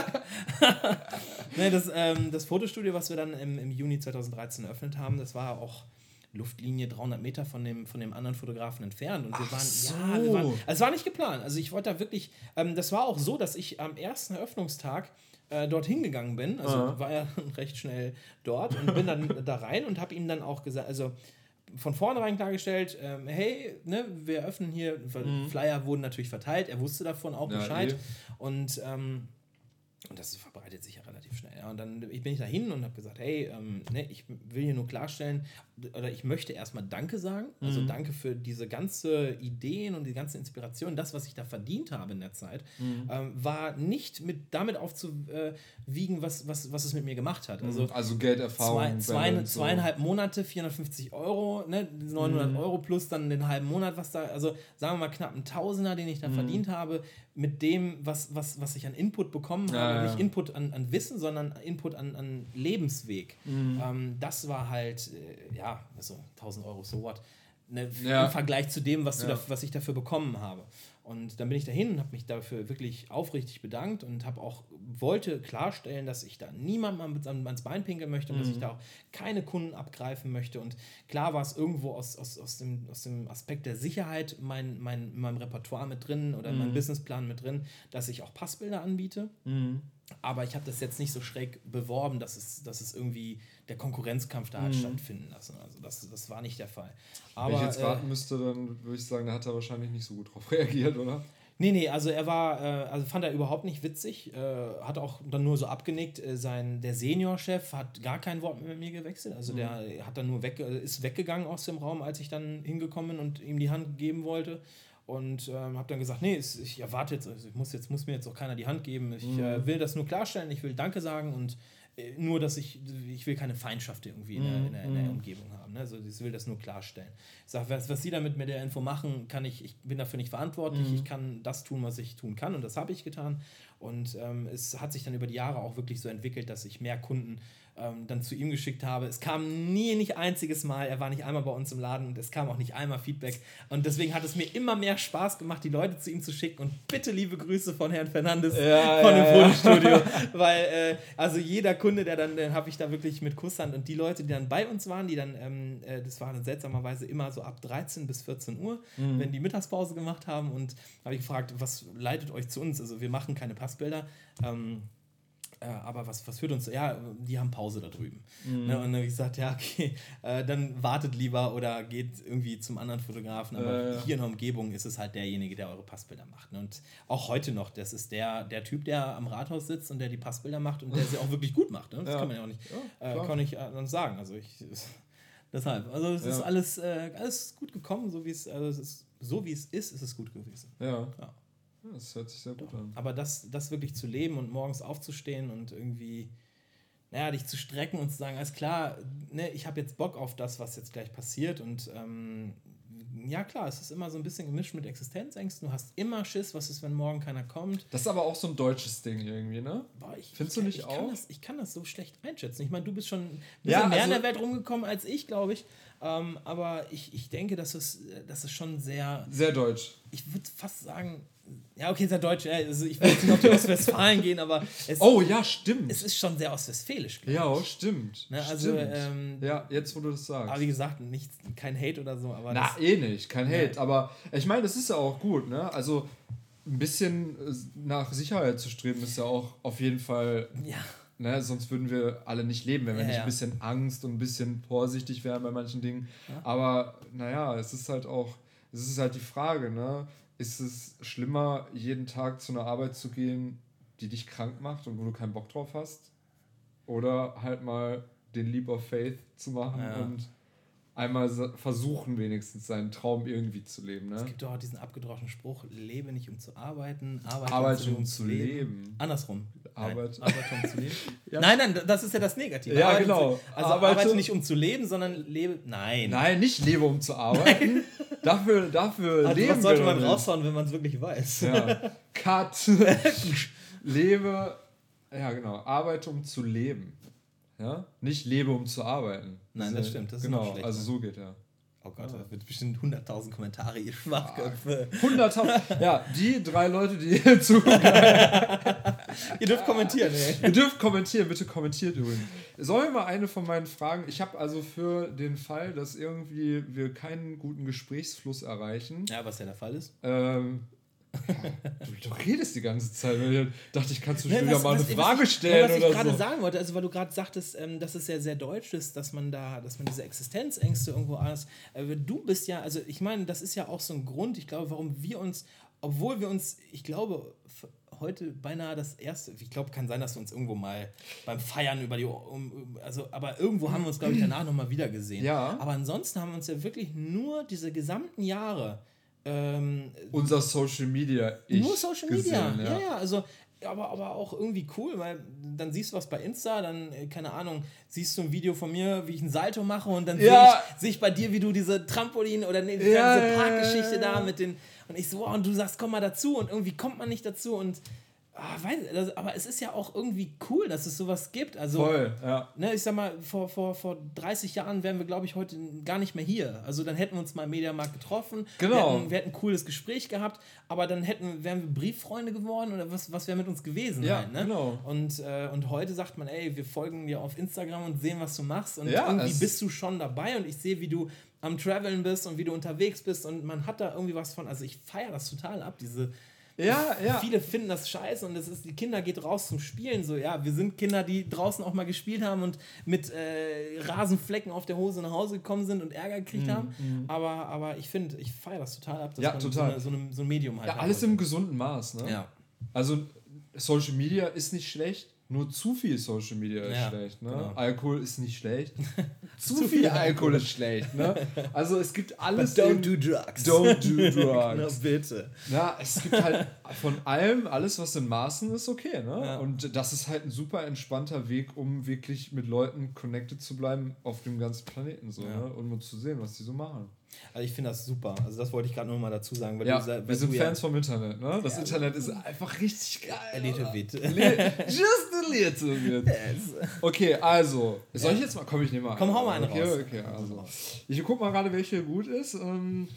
Speaker 2: nee, das, ähm, das Fotostudio, was wir dann im, im Juni zweitausenddreizehn eröffnet haben, das war auch Luftlinie dreihundert Meter von dem, von dem anderen Fotografen entfernt. Und wir
Speaker 1: Ach
Speaker 2: waren,
Speaker 1: so.
Speaker 2: ja, wir waren, also es war nicht geplant. Also ich wollte da wirklich, ähm, das war auch so, dass ich am ersten Eröffnungstag äh, dorthin gegangen bin. Also
Speaker 1: Aha.
Speaker 2: war ja recht schnell dort und bin dann da rein und habe ihm dann auch gesagt, also von vornherein klargestellt, ähm, hey, ne, wir öffnen hier,
Speaker 1: Mhm.
Speaker 2: Flyer wurden natürlich verteilt, er wusste davon auch
Speaker 1: Ja,
Speaker 2: Bescheid.
Speaker 1: eh.
Speaker 2: Und ähm, und das verbreitet sich ja relativ schnell. Ja. Und dann bin ich da hin und habe gesagt, hey, ähm, ne, ich will hier nur klarstellen, oder ich möchte erstmal Danke sagen. Also
Speaker 1: Mhm.
Speaker 2: danke für diese ganze Ideen und die ganze Inspiration. Das, was ich da verdient habe in der Zeit,
Speaker 1: Mhm.
Speaker 2: ähm, war nicht mit damit aufzuwiegen, was, was, was es mit mir gemacht hat. Also
Speaker 1: Also Gelderfahrung.
Speaker 2: Zwei, zwei,
Speaker 1: Balance, so.
Speaker 2: zweieinhalb Monate, vierhundertfünfzig Euro, ne, neunhundert
Speaker 1: Mhm.
Speaker 2: Euro plus dann den halben Monat, was da, also sagen wir mal knapp ein Tausender, den ich da
Speaker 1: Mhm.
Speaker 2: verdient habe, mit dem, was, was, was ich an Input bekommen
Speaker 1: Ja,
Speaker 2: habe.
Speaker 1: ja.
Speaker 2: Nicht Input an, an Wissen, sondern Input an, an Lebensweg.
Speaker 1: Mhm.
Speaker 2: Ähm, das war halt, äh, ja, also tausend Euro, so what. Ne,
Speaker 1: Ja.
Speaker 2: im Vergleich zu dem, was, du
Speaker 1: Ja.
Speaker 2: da, was ich dafür bekommen habe. Und dann bin ich dahin und habe mich dafür wirklich aufrichtig bedankt und habe auch wollte klarstellen, dass ich da niemandem ans, ans Bein pinkeln möchte und dass ich da auch keine Kunden abgreifen möchte. Und klar war es irgendwo aus, aus, aus, dem, aus dem Aspekt der Sicherheit mein, mein, in meinem Repertoire mit drin oder in meinem Businessplan mit drin, dass ich auch Passbilder anbiete.
Speaker 1: Mhm.
Speaker 2: Aber ich habe das jetzt nicht so schräg beworben, dass es, dass es irgendwie der Konkurrenzkampf da hat stattfinden lassen. Also das, das war nicht der Fall. Aber,
Speaker 1: Wenn ich jetzt
Speaker 2: äh,
Speaker 1: raten müsste, dann würde ich sagen, da hat er wahrscheinlich nicht so gut drauf reagiert, oder?
Speaker 2: Nee, nee, also er war, äh, also fand er überhaupt nicht witzig, äh, hat auch dann nur so abgenickt. Äh, sein, der Seniorchef hat gar kein Wort mit mir gewechselt, also
Speaker 1: Mhm.
Speaker 2: der hat dann nur weg, äh, ist weggegangen aus dem Raum, als ich dann hingekommen bin und ihm die Hand geben wollte. Und ähm, habe dann gesagt, nee, es, ich erwarte jetzt, also ich muss jetzt, muss mir jetzt auch keiner die Hand geben. Ich
Speaker 1: Mhm.
Speaker 2: äh, will das nur klarstellen, ich will Danke sagen und äh, nur, dass ich, ich will keine Feindschaft irgendwie in, der, in, der, in der
Speaker 1: Mhm.
Speaker 2: Umgebung haben. Ne? Also ich will das nur klarstellen. Ich sage, was, was Sie damit mit der Info machen, kann ich, ich bin dafür nicht verantwortlich.
Speaker 1: Mhm.
Speaker 2: Ich kann das tun, was ich tun kann und das habe ich getan. Und ähm, es hat sich dann über die Jahre auch wirklich so entwickelt, dass ich mehr Kunden ähm, dann zu ihm geschickt habe. Es kam nie, nicht einziges Mal, er war nicht einmal bei uns im Laden und es kam auch nicht einmal Feedback. Und deswegen hat es mir immer mehr Spaß gemacht, die Leute zu ihm zu schicken. Und bitte liebe Grüße von Herrn Fernandes
Speaker 1: Ja,
Speaker 2: von
Speaker 1: ja,
Speaker 2: dem
Speaker 1: ja.
Speaker 2: Fotostudio. Weil, äh, also jeder Kunde, der dann, den habe ich da wirklich mit Kusshand und die Leute, die dann bei uns waren, die dann, ähm, äh, das war dann seltsamerweise immer so ab dreizehn bis vierzehn Uhr,
Speaker 1: Mhm.
Speaker 2: wenn die Mittagspause gemacht haben und habe ich gefragt, was leitet euch zu uns? Also wir machen keine Passbilder, ähm, äh, aber was, was führt uns? Ja, die haben Pause da drüben.
Speaker 1: Mhm.
Speaker 2: Ne, und dann habe ich gesagt, ja, okay, äh, dann wartet lieber oder geht irgendwie zum anderen Fotografen. Aber
Speaker 1: Äh, ja.
Speaker 2: hier in der Umgebung ist es halt derjenige, der eure Passbilder macht. Ne? Und auch heute noch, das ist der, der Typ, der am Rathaus sitzt und der die Passbilder macht und der sie auch wirklich gut macht. Ne? Das
Speaker 1: Ja.
Speaker 2: kann man ja auch nicht,
Speaker 1: Ja,
Speaker 2: äh,
Speaker 1: klar.
Speaker 2: kann ich äh, sagen. Also ich, deshalb, also es ist
Speaker 1: Ja.
Speaker 2: alles, äh, alles gut gekommen, so wie es, also es ist, so wie es ist, ist es gut gewesen.
Speaker 1: Ja.
Speaker 2: Ja.
Speaker 1: Ja, das hört sich sehr gut an.
Speaker 2: Aber das, das wirklich zu leben und morgens aufzustehen und irgendwie, naja, dich zu strecken und zu sagen, alles klar, ne, ich habe jetzt Bock auf das, was jetzt gleich passiert. Und ähm, ja, klar, es ist immer so ein bisschen gemischt mit Existenzängsten. Du hast immer Schiss, was ist, wenn morgen keiner kommt.
Speaker 1: Das ist aber auch so ein deutsches Ding irgendwie, ne?
Speaker 2: Boah, ich,
Speaker 1: Findest
Speaker 2: ich,
Speaker 1: du nicht
Speaker 2: ich
Speaker 1: auch?
Speaker 2: Kann das, ich kann das so schlecht einschätzen. Ich meine, du bist schon ein bisschen
Speaker 1: Ja,
Speaker 2: mehr
Speaker 1: also-
Speaker 2: in der Welt rumgekommen als ich, glaube ich. Ähm, aber ich, ich denke, dass es, dass es schon sehr,
Speaker 1: Sehr deutsch.
Speaker 2: ich würde fast sagen, ja, okay, ist ja deutsch, ja, also ich will jetzt nicht auf die Ostwestfalen gehen, aber es,
Speaker 1: Oh, ja, stimmt.
Speaker 2: es ist schon sehr ostwestfälisch, glaube
Speaker 1: Ja,
Speaker 2: ich.
Speaker 1: oh, stimmt.
Speaker 2: Ne, also,
Speaker 1: stimmt.
Speaker 2: ähm,
Speaker 1: ja, jetzt, wo du das sagst.
Speaker 2: Aber wie gesagt, nicht, kein Hate oder so, aber
Speaker 1: Na,
Speaker 2: das,
Speaker 1: eh nicht, kein Hate.
Speaker 2: Nein.
Speaker 1: Aber ich meine, das ist ja auch gut, ne? Also ein bisschen äh, nach Sicherheit zu streben, ist ja auch auf jeden Fall,
Speaker 2: ja,
Speaker 1: ne? Sonst würden wir alle nicht leben, wenn wir
Speaker 2: Ja,
Speaker 1: nicht
Speaker 2: ja.
Speaker 1: ein bisschen Angst und ein bisschen vorsichtig wären bei manchen Dingen.
Speaker 2: Ja.
Speaker 1: Aber naja, es ist halt auch, es ist halt die Frage, ne? Ist es schlimmer, jeden Tag zu einer Arbeit zu gehen, die dich krank macht und wo du keinen Bock drauf hast. Oder halt mal den Leap of Faith zu machen ja. und einmal versuchen, wenigstens seinen Traum irgendwie zu leben. Ne?
Speaker 2: Es gibt doch auch diesen abgedroschenen Spruch, lebe nicht um zu arbeiten, arbeite,
Speaker 1: arbeite
Speaker 2: um,
Speaker 1: um
Speaker 2: zu,
Speaker 1: zu leben.
Speaker 2: leben. Andersrum.
Speaker 1: Arbeit.
Speaker 2: Nein, arbeite um zu leben. ja. Nein, nein, das ist ja das Negative.
Speaker 1: Ja,
Speaker 2: arbeite
Speaker 1: genau.
Speaker 2: Zu, also arbeite, arbeite nicht um zu leben, sondern lebe... Nein.
Speaker 1: Nein, nicht lebe um zu arbeiten. dafür dafür
Speaker 2: also
Speaker 1: leben
Speaker 2: was sollte man raushauen, wenn man es wirklich weiß?
Speaker 1: Ja. Cut. lebe... Ja, genau. Arbeite um zu leben. Ja? Nicht lebe um zu arbeiten.
Speaker 2: Nein, das, das stimmt. Das
Speaker 1: genau,
Speaker 2: ist schlecht,
Speaker 1: also so geht er.
Speaker 2: Oh Gott, da wird bestimmt hunderttausend Kommentare, ihr Schwachköpfe.
Speaker 1: hunderttausend? Ja, die drei Leute, die hier zuhören.
Speaker 2: Ihr dürft kommentieren, ey.
Speaker 1: Ihr dürft kommentieren, bitte kommentiert übrigens. Sollen wir mal eine von meinen Fragen... Ich habe also für den Fall, dass irgendwie wir keinen guten Gesprächsfluss erreichen...
Speaker 2: Ja, was ja der Fall ist.
Speaker 1: Ähm... Du, du redest die ganze Zeit. Ich dachte, ich kannst du
Speaker 2: ne,
Speaker 1: wieder
Speaker 2: was,
Speaker 1: mal eine
Speaker 2: was,
Speaker 1: Frage
Speaker 2: was
Speaker 1: stellen
Speaker 2: ich, was
Speaker 1: oder
Speaker 2: ich gerade
Speaker 1: so.
Speaker 2: sagen wollte, also weil du gerade sagtest, ähm, dass es ja sehr deutsch ist, dass man da, dass man diese Existenzängste irgendwo hast. Äh, du bist ja, also ich meine, das ist ja auch so ein Grund, ich glaube, warum wir uns, obwohl wir uns, ich glaube, heute beinahe das erste, ich glaube, kann sein, dass wir uns irgendwo mal beim Feiern über die, um, also, aber irgendwo haben wir uns, glaube ich, danach nochmal wieder gesehen.
Speaker 1: Ja.
Speaker 2: Aber ansonsten haben wir uns ja wirklich nur diese gesamten Jahre Ähm,
Speaker 1: unser Social Media ich
Speaker 2: nur Social Media,
Speaker 1: gesehen,
Speaker 2: ja.
Speaker 1: ja,
Speaker 2: ja, also aber, aber auch irgendwie cool, weil dann siehst du was bei Insta, dann, keine Ahnung, siehst du ein Video von mir, wie ich ein Salto mache und dann
Speaker 1: ja.
Speaker 2: sehe ich, seh ich bei dir, wie du diese Trampolin oder nee,
Speaker 1: ja,
Speaker 2: diese Parkgeschichte
Speaker 1: ja, ja.
Speaker 2: da mit den, und ich so, wow, und du sagst, komm mal dazu und irgendwie kommt man nicht dazu und Ah, weiß, das, aber es ist ja auch irgendwie cool, dass es sowas gibt. Also,
Speaker 1: voll, ja.
Speaker 2: Ne, ich sag mal, vor, vor, vor dreißig Jahren wären wir, glaube ich, heute gar nicht mehr hier. Also dann hätten wir uns mal im Mediamarkt getroffen,
Speaker 1: genau.
Speaker 2: wir, hätten, wir hätten ein cooles Gespräch gehabt, aber dann hätten, wären wir Brieffreunde geworden oder was, was wäre mit uns gewesen?
Speaker 1: Ja,
Speaker 2: halt, ne?
Speaker 1: genau.
Speaker 2: Und, äh, und heute sagt man, ey, wir folgen dir auf Instagram und sehen, was du machst und
Speaker 1: ja,
Speaker 2: irgendwie bist du schon dabei und ich sehe, wie du am Traveln bist und wie du unterwegs bist und man hat da irgendwie was von, also ich feiere das total ab, diese
Speaker 1: Ja, ja.
Speaker 2: Viele finden das scheiße und das ist, die Kinder geht raus zum Spielen. So, ja, wir sind Kinder, die draußen auch mal gespielt haben und mit äh, Rasenflecken auf der Hose nach Hause gekommen sind und Ärger gekriegt mm, haben. Mm. Aber, aber ich finde, ich feiere das total ab, dass
Speaker 1: ja,
Speaker 2: man
Speaker 1: total.
Speaker 2: So, eine, so, eine, so ein Medium halt
Speaker 1: ja, alles im gesunden Maß. Ne?
Speaker 2: Ja.
Speaker 1: Also Social Media ist nicht schlecht. Nur zu viel Social Media ist ja, schlecht. Ne? Genau. Alkohol ist nicht schlecht. zu, zu viel Alkohol ist schlecht. Ne? Also es gibt alles.
Speaker 2: But don't do drugs.
Speaker 1: Don't do drugs.
Speaker 2: Na, bitte.
Speaker 1: Na, es gibt halt von allem, alles was in Maßen ist, okay. Ne? Ja. Und das ist halt ein super entspannter Weg, um wirklich mit Leuten connected zu bleiben auf dem ganzen Planeten. So, ja. ne? Und um zu sehen, was die so machen.
Speaker 2: Also ich finde das super. Also das wollte ich gerade noch mal dazu sagen. Weil
Speaker 1: ja,
Speaker 2: du, weil
Speaker 1: wir sind
Speaker 2: du
Speaker 1: Fans
Speaker 2: ja,
Speaker 1: vom Internet. Ne? Das
Speaker 2: ja,
Speaker 1: Internet ist einfach richtig geil.
Speaker 2: A little bit.
Speaker 1: Just a little bit. Yes. Okay, also. Soll ich jetzt mal? Komm, ich nehme mal.
Speaker 2: Komm, hau mal eine
Speaker 1: okay,
Speaker 2: raus.
Speaker 1: Okay, also. Ich guck mal gerade, welche gut ist. Ähm,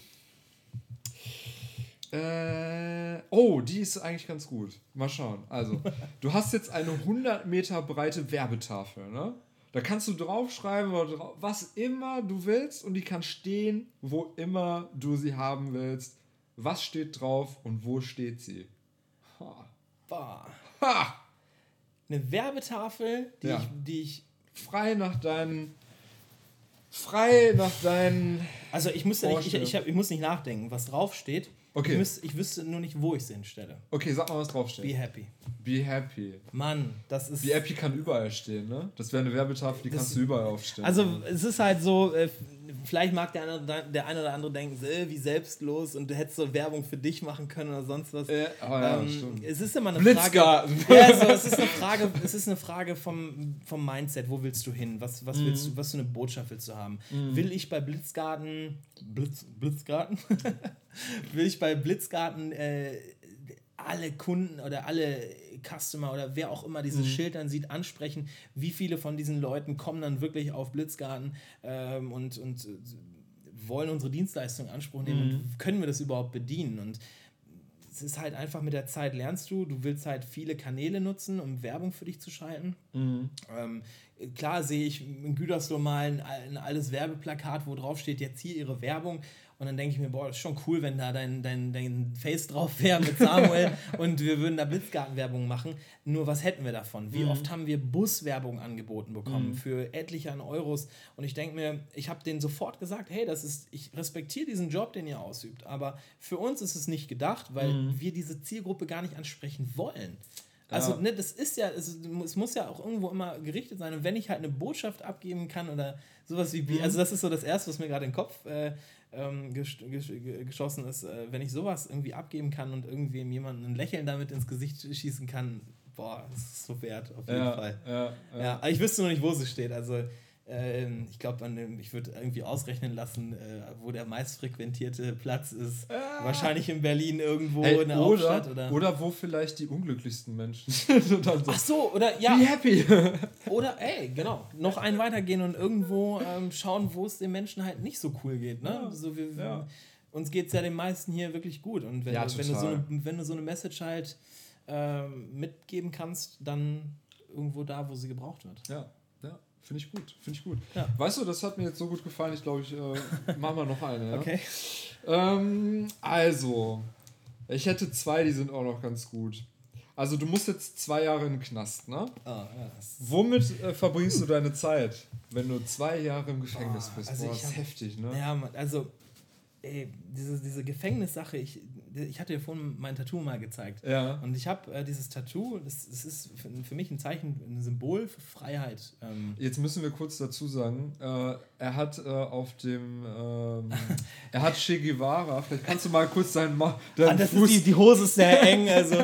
Speaker 1: äh, oh, die ist eigentlich ganz gut. Mal schauen. Also, du hast jetzt eine hundert Meter breite Werbetafel, ne? Da kannst du draufschreiben, was immer du willst und die kann stehen, wo immer du sie haben willst. Was steht drauf und wo steht sie? Ha.
Speaker 2: Bah.
Speaker 1: Ha.
Speaker 2: Eine Werbetafel, die,
Speaker 1: ja.
Speaker 2: ich, die ich...
Speaker 1: Frei nach deinen... Frei nach deinen...
Speaker 2: Also ich, muss ja nicht, ich, ich, hab, ich muss nicht nachdenken, was draufsteht.
Speaker 1: Okay.
Speaker 2: Ich, müß, ich wüsste nur nicht, wo ich sie hinstelle.
Speaker 1: Okay, sag mal, was draufsteht.
Speaker 2: Be happy.
Speaker 1: Be happy.
Speaker 2: Mann, das ist...
Speaker 1: Be happy kann überall stehen, ne? Das wäre eine Werbetafel, die das, kannst du überall aufstellen.
Speaker 2: Also es ist halt so, äh, vielleicht mag der eine, der eine oder andere denken, äh, wie selbstlos und du hättest so Werbung für dich machen können oder sonst was.
Speaker 1: Äh, oh ja,
Speaker 2: ähm,
Speaker 1: stimmt.
Speaker 2: Es ist immer eine
Speaker 1: Blitzgarten.
Speaker 2: Frage... Ja, also, es ist eine Frage, es ist eine Frage vom, vom Mindset. Wo willst du hin? Was, was, willst du, was für eine Botschaft willst du haben? Mm. Will ich bei Blitzgarten... Blitz, Blitzgarten? Will ich bei Blitzgarten äh, alle Kunden oder alle Customer oder wer auch immer dieses mhm. Schild dann sieht, ansprechen, wie viele von diesen Leuten kommen dann wirklich auf Blitzgarten ähm, und, und äh, wollen unsere Dienstleistung in Anspruch nehmen mhm. und können wir das überhaupt bedienen? Und es ist halt einfach, mit der Zeit lernst du, du willst halt viele Kanäle nutzen, um Werbung für dich zu schalten. Mhm. Ähm, klar sehe ich in Gütersloh mal ein, ein altes Werbeplakat, wo drauf steht, jetzt hier ihre Werbung. Und dann denke ich mir, boah, das ist schon cool, wenn da dein, dein, dein Face drauf wäre mit Samuel und wir würden da Blitzgartenwerbung machen. Nur was hätten wir davon? Wie mhm. oft haben wir Buswerbung angeboten bekommen mhm. für etliche an Euros? Und ich denke mir, ich habe denen sofort gesagt, hey, das ist, ich respektiere diesen Job, den ihr ausübt, aber für uns ist es nicht gedacht, weil mhm. wir diese Zielgruppe gar nicht ansprechen wollen. Also,
Speaker 1: ja.
Speaker 2: ne, das ist ja, es, es muss ja auch irgendwo immer gerichtet sein. Und wenn ich halt eine Botschaft abgeben kann oder sowas wie, mhm. also das ist so das Erste, was mir gerade in den Kopf äh, ähm, gesch gesch geschossen ist, äh, wenn ich sowas irgendwie abgeben kann und irgendwie jemandem ein Lächeln damit ins Gesicht schießen kann, boah, das ist so wert, auf jeden
Speaker 1: ja,
Speaker 2: Fall.
Speaker 1: Ja, ja.
Speaker 2: Ja, aber ich wüsste noch nicht, wo sie steht. Also, ähm, ich glaube, ich würde irgendwie ausrechnen lassen, äh, wo der meistfrequentierte Platz ist. Ah. Wahrscheinlich in Berlin irgendwo
Speaker 1: hey,
Speaker 2: in der
Speaker 1: oder,
Speaker 2: Hauptstadt. Oder?
Speaker 1: oder wo vielleicht die unglücklichsten Menschen sind.
Speaker 2: So, ach so, oder ja.
Speaker 1: Be happy.
Speaker 2: Oder, ey, genau, noch einen weitergehen und irgendwo ähm, schauen, wo es den Menschen halt nicht so cool geht. Ne?
Speaker 1: Ja,
Speaker 2: so, wir,
Speaker 1: ja.
Speaker 2: Uns geht es ja den meisten hier wirklich gut. Und wenn,
Speaker 1: ja,
Speaker 2: du, wenn, du, so eine, wenn du so eine Message halt ähm, mitgeben kannst, dann irgendwo da, wo sie gebraucht wird.
Speaker 1: Ja, ja, finde ich gut, finde ich gut.
Speaker 2: Ja.
Speaker 1: Weißt du, das hat mir jetzt so gut gefallen, ich glaube, ich äh, machen wir noch eine. Ja?
Speaker 2: Okay.
Speaker 1: Ähm, also, ich hätte zwei, die sind auch noch ganz gut. Also, du musst jetzt zwei Jahre in den Knast, ne?
Speaker 2: Oh, ja,
Speaker 1: Womit äh, verbringst du deine Zeit, wenn du zwei Jahre im Gefängnis oh, bist?
Speaker 2: Also
Speaker 1: Boah,
Speaker 2: ich
Speaker 1: das ist
Speaker 2: hab,
Speaker 1: heftig, ne?
Speaker 2: Ja, also, ey, diese, diese Gefängnissache, ich, ich hatte dir vorhin mein Tattoo mal gezeigt.
Speaker 1: Ja.
Speaker 2: Und ich habe äh, dieses Tattoo, das, das ist für, für mich ein Zeichen, ein Symbol für Freiheit. Ähm.
Speaker 1: Jetzt müssen wir kurz dazu sagen, äh, er hat äh, auf dem, ähm, er hat Che Guevara, vielleicht kannst du mal kurz deinen, Ma deinen
Speaker 2: ah, das
Speaker 1: Fuß...
Speaker 2: Ist die, die Hose ist sehr eng, also...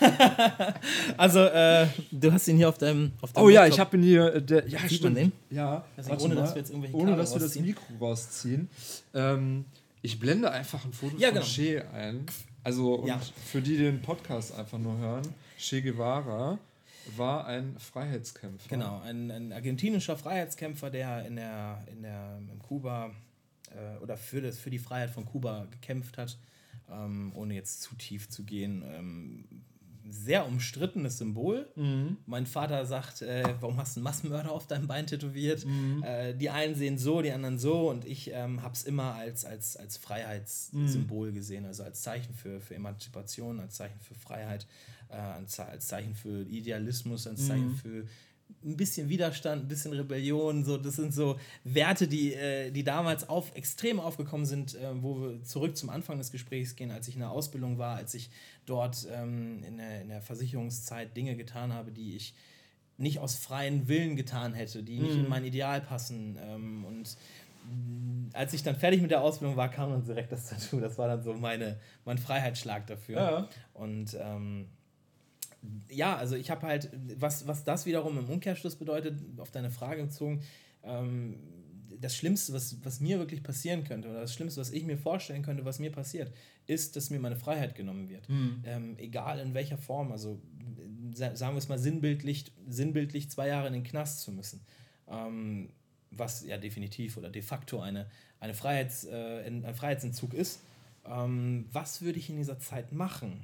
Speaker 2: also, äh, du hast ihn hier auf deinem... Auf deinem
Speaker 1: oh ja,
Speaker 2: Laptop.
Speaker 1: ich habe ihn hier... Der, ja,
Speaker 2: Sieht man den?
Speaker 1: Ja,
Speaker 2: also ohne, dass wir, jetzt irgendwelche
Speaker 1: ohne dass wir
Speaker 2: rausziehen.
Speaker 1: das Mikro rausziehen. Ähm, ich blende einfach ein Foto
Speaker 2: ja,
Speaker 1: von
Speaker 2: genau.
Speaker 1: Che ein. Also, und
Speaker 2: ja.
Speaker 1: für die, die den Podcast einfach nur hören, Che Guevara war ein Freiheitskämpfer.
Speaker 2: Genau, ein, ein argentinischer Freiheitskämpfer, der in der, in der in Kuba äh, oder für, das, für die Freiheit von Kuba gekämpft hat, ähm, ohne jetzt zu tief zu gehen. Ähm, sehr umstrittenes Symbol. Mhm. Mein Vater sagt, äh, warum hast du einen Massenmörder auf deinem Bein tätowiert? Mhm. Äh, die einen sehen so, die anderen so, und ich ähm, habe es immer als, als, als Freiheitssymbol mhm. gesehen, also als Zeichen für, für Emanzipation, als Zeichen für Freiheit, äh, als Zeichen für Idealismus, als Zeichen mhm. für ein bisschen Widerstand, ein bisschen Rebellion. So, das sind so Werte, die, äh, die damals auf, extrem aufgekommen sind, äh, wo wir zurück zum Anfang des Gesprächs gehen, als ich in der Ausbildung war, als ich dort ähm, in, der, in der Versicherungszeit Dinge getan habe, die ich nicht aus freien Willen getan hätte, die nicht mhm. in mein Ideal passen. Ähm, und als ich dann fertig mit der Ausbildung war, kam dann direkt das Tattoo. Das war dann so meine, mein Freiheitsschlag dafür.
Speaker 1: Ja.
Speaker 2: Und ähm, ja, also ich habe halt, was, was das wiederum im Umkehrschluss bedeutet, auf deine Frage bezogen, ähm, das Schlimmste, was, was mir wirklich passieren könnte, oder das Schlimmste, was ich mir vorstellen könnte, was mir passiert, ist, dass mir meine Freiheit genommen wird. Mhm. Ähm, egal in welcher Form, also sagen wir es mal sinnbildlich, sinnbildlich zwei Jahre in den Knast zu müssen. Ähm, was ja definitiv oder de facto eine, eine Freiheits, äh, ein Freiheitsentzug ist. Ähm, was würde ich in dieser Zeit machen?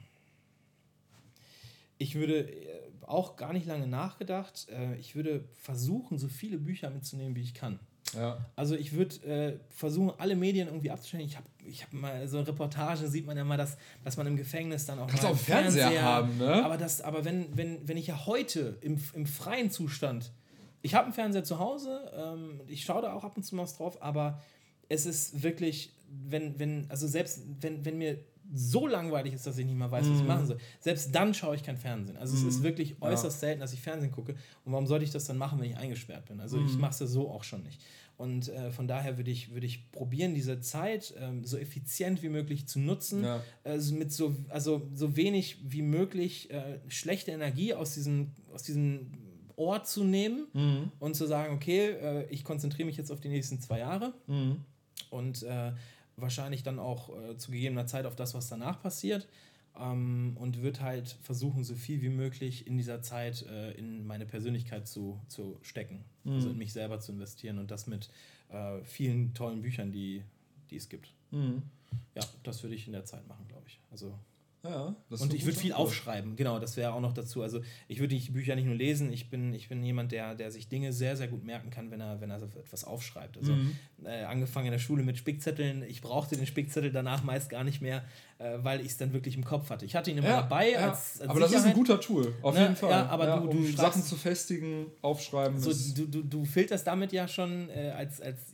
Speaker 2: Ich würde auch gar nicht lange nachgedacht, äh, ich würde versuchen, so viele Bücher mitzunehmen, wie ich kann.
Speaker 1: Ja.
Speaker 2: Also ich würde äh, versuchen, alle Medien irgendwie abzustellen. Ich habe ich hab mal so eine Reportage, sieht man ja mal, dass, dass man im Gefängnis dann auch
Speaker 1: Kannst
Speaker 2: mal
Speaker 1: auch Fernseher, Fernseher haben, ne?
Speaker 2: Aber, das, aber wenn, wenn, wenn ich ja heute im, im freien Zustand, ich habe einen Fernseher zu Hause, ähm, ich schaue da auch ab und zu mal was drauf, aber es ist wirklich, wenn, wenn, also selbst wenn, wenn mir so langweilig ist, dass ich nicht mal weiß, was ich machen soll. Selbst dann schaue ich kein Fernsehen. Also mm. es ist wirklich äußerst ja. selten, dass ich Fernsehen gucke. Und warum sollte ich das dann machen, wenn ich eingesperrt bin? Also mm. ich mache es ja so auch schon nicht. Und äh, von daher würde ich, würd ich probieren, diese Zeit ähm, so effizient wie möglich zu nutzen, ja. also mit so, also so wenig wie möglich äh, schlechte Energie aus diesem, aus diesem Ort zu nehmen mm. und zu sagen, okay, äh, ich konzentriere mich jetzt auf die nächsten zwei Jahre mm. und äh, wahrscheinlich dann auch äh, zu gegebener Zeit auf das, was danach passiert, ähm, und wird halt versuchen, so viel wie möglich in dieser Zeit äh, in meine Persönlichkeit zu, zu stecken, mhm. also in mich selber zu investieren, und das mit äh, vielen tollen Büchern, die, die es gibt. Mhm. Ja, das würde ich in der Zeit machen, glaube ich. Also
Speaker 1: Ja, das
Speaker 2: und ich würde viel aufschreiben, genau, das wäre auch noch dazu. Also ich würde die Bücher nicht nur lesen, ich bin, ich bin jemand, der, der sich Dinge sehr, sehr gut merken kann, wenn er, wenn er etwas aufschreibt. Also mhm. äh, angefangen in der Schule mit Spickzetteln, ich brauchte den Spickzettel danach meist gar nicht mehr, äh, weil ich es dann wirklich im Kopf hatte. Ich hatte ihn immer ja, dabei
Speaker 1: ja.
Speaker 2: als, als
Speaker 1: aber Sicherheit. Das ist ein guter Tool, auf ne? jeden Fall.
Speaker 2: Ja, aber
Speaker 1: ja,
Speaker 2: du,
Speaker 1: um
Speaker 2: du
Speaker 1: Sachen zu festigen, aufschreiben.
Speaker 2: So, du, du, du filterst damit ja schon äh, als, als